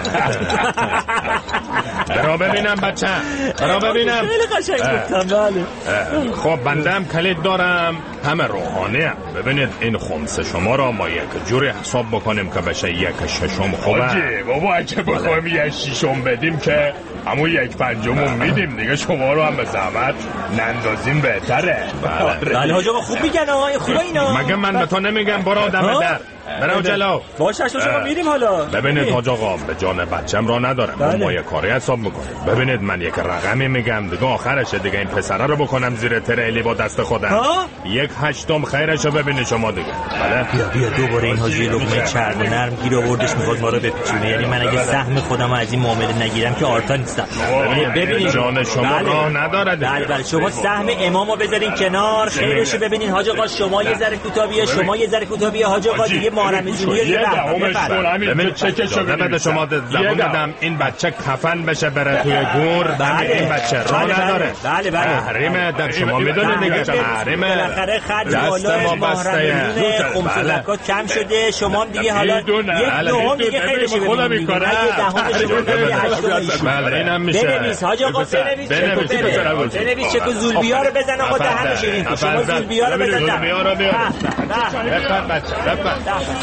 برو ببینم بچه، برو ببینم. خیلی قشنگ گفتم. بله خب بنده هم کلید دارم، همه روحانی هم. ببینید این خمس شما را ما یک جوری حساب بکنیم که بشه یک ششم. خوبه حاجی بابا اگه بخوایم یک ششم بدیم که همون یک پنجمون میدیم دیگه، شما رو هم به زحمت نندازیم بهتره. بله حاج آقا خوب میگن آقا. خوبه اینا. مگه من به تو نمیگم برو دم در برو جلو. باشه شما میریم حالا. ببینید حاج آقا به جان بچم را ندارم. بله. ما یه کاری حساب میکنیم. ببینید من یک رقمی میگم دیگه آخرشه دیگه این پسره رو بکنم زیر تریلی با دست خودم. ها؟ یک هشتم خیرشو ببینید شما دیگه. بله بیا بیا دوباره این حاجی لقمه چرب و نرم گیر آوردش میخواد ما رو بپیچونه. یعنی من اگه سهم خودم از این معامله نگیرم که آرتا نیستم. ببینید جان شما بله. راه نداره دیگه. بله بله شما سهم امامو بذارین کنار، خیرشو ببینید حاج آقا. شما یه ذره کوتاهیه، شما یه ذره کوتاهیه حاج آقا دیگه محرم زونی یه ببینید چکشو ببینید شما زبون بدم این بچه کفن بشه بره توی گور. بله این بچه راه نداره. بله بله حریم در شما میدونید دیگه حریم بالاخره خرج بالا محرمین خمس و زکات کم شده. شما هم دیگه حالا یک دهم دیگه خیرشو ببینید دیگه. یه دهم شما یه هشتم. بله اینم میشه. بنویس حاج آقا بنویس. بنویس چکو زولبیا رو بزن آقا دهنش این. شما زولبیا رو بزن. زولبیا رو بیار. بفرم بچه بفرم.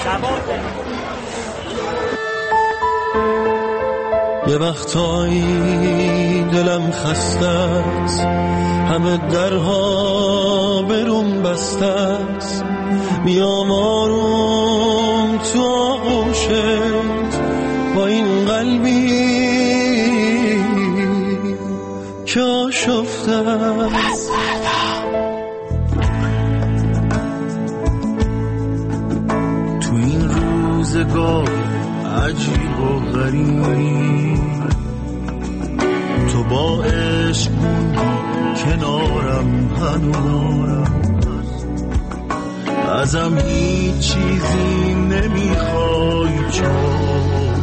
یه وقتایی دلم خسته است، همه درها بروم بسته است، میام آروم تو آغوشت با این قلبی که آشفته است. تو این روزگار عجیب و غریب تو با عشق کنارم هنوز، ازم هیچ چیزی نمیخوای چون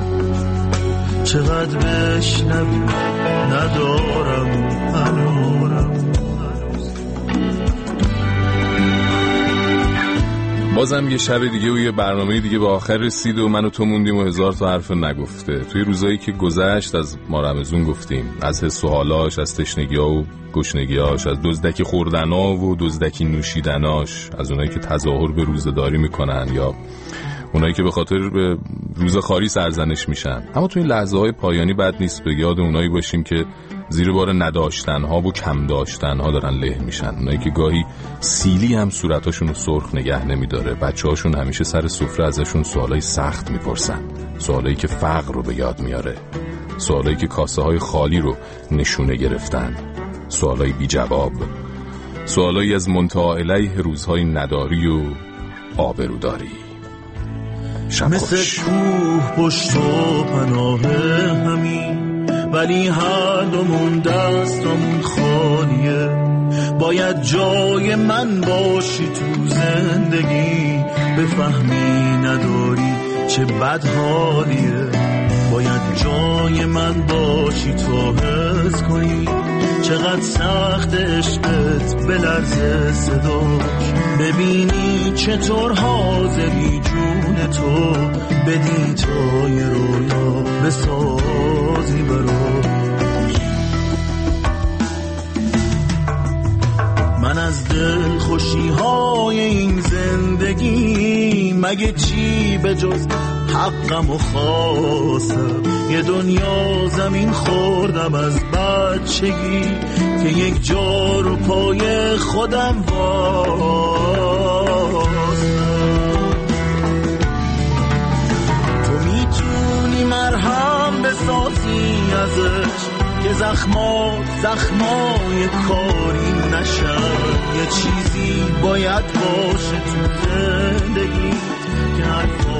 چقدر بشنوی ندارم هنوز. بازم یه شب دیگه و یه برنامه دیگه به آخر رسید و من و تو موندیم و هزار تا حرف نگفته. توی روزایی که گذشت از ما رمضون گفتیم، از حس و حالاش، از تشنگی‌ها و گشنگی‌هاش، از دزدکی خوردن‌ها و دزدکی نوشیدناش، از اونایی که تظاهر به روزه‌داری میکنن یا اونایی که به خاطر به روزخواری سرزنش میشن. اما توی این لحظه‌های پایانی بد نیست به یاد اونایی باشیم که زیر بار نداشتن‌ها و کم داشتن‌ها دارن له میشن. اونایی که گاهی سیلی هم صورتاشون رو سرخ نگه نمیداره. بچه‌هاشون همیشه سر سفره ازشون سوالای سخت میپرسن، سوالایی که فقر رو به یاد میاره، سوالایی که کاسه‌های خالی رو نشونه گرفتن، سوالای بی جواب، سوالایی از منتهی الیه روزهای نداری و آبروداری. مثل کوه پشت و پناه همین ولی هر دومون دستمون خالیه. باید جای من باشی تو زندگی، بفهمی نداری چه بد حالیه. باید جای من باشی تا حس کنی چقدر سخت عشقت بلرزه صداش، ببینی چطور حاضری جون تو بدی تا یه رویا بسازی براش. من از دل خوشی های این زندگی مگه چی به جز حقم و خواستم. یه دنیا زمین خوردم از بچگی که یک جا رو پای خودم واسم. تو میتونی مرهم بسازی ازش که زخمات زخمای کاری نشن. یه چیزی باید باشه تو زندگی که حرفا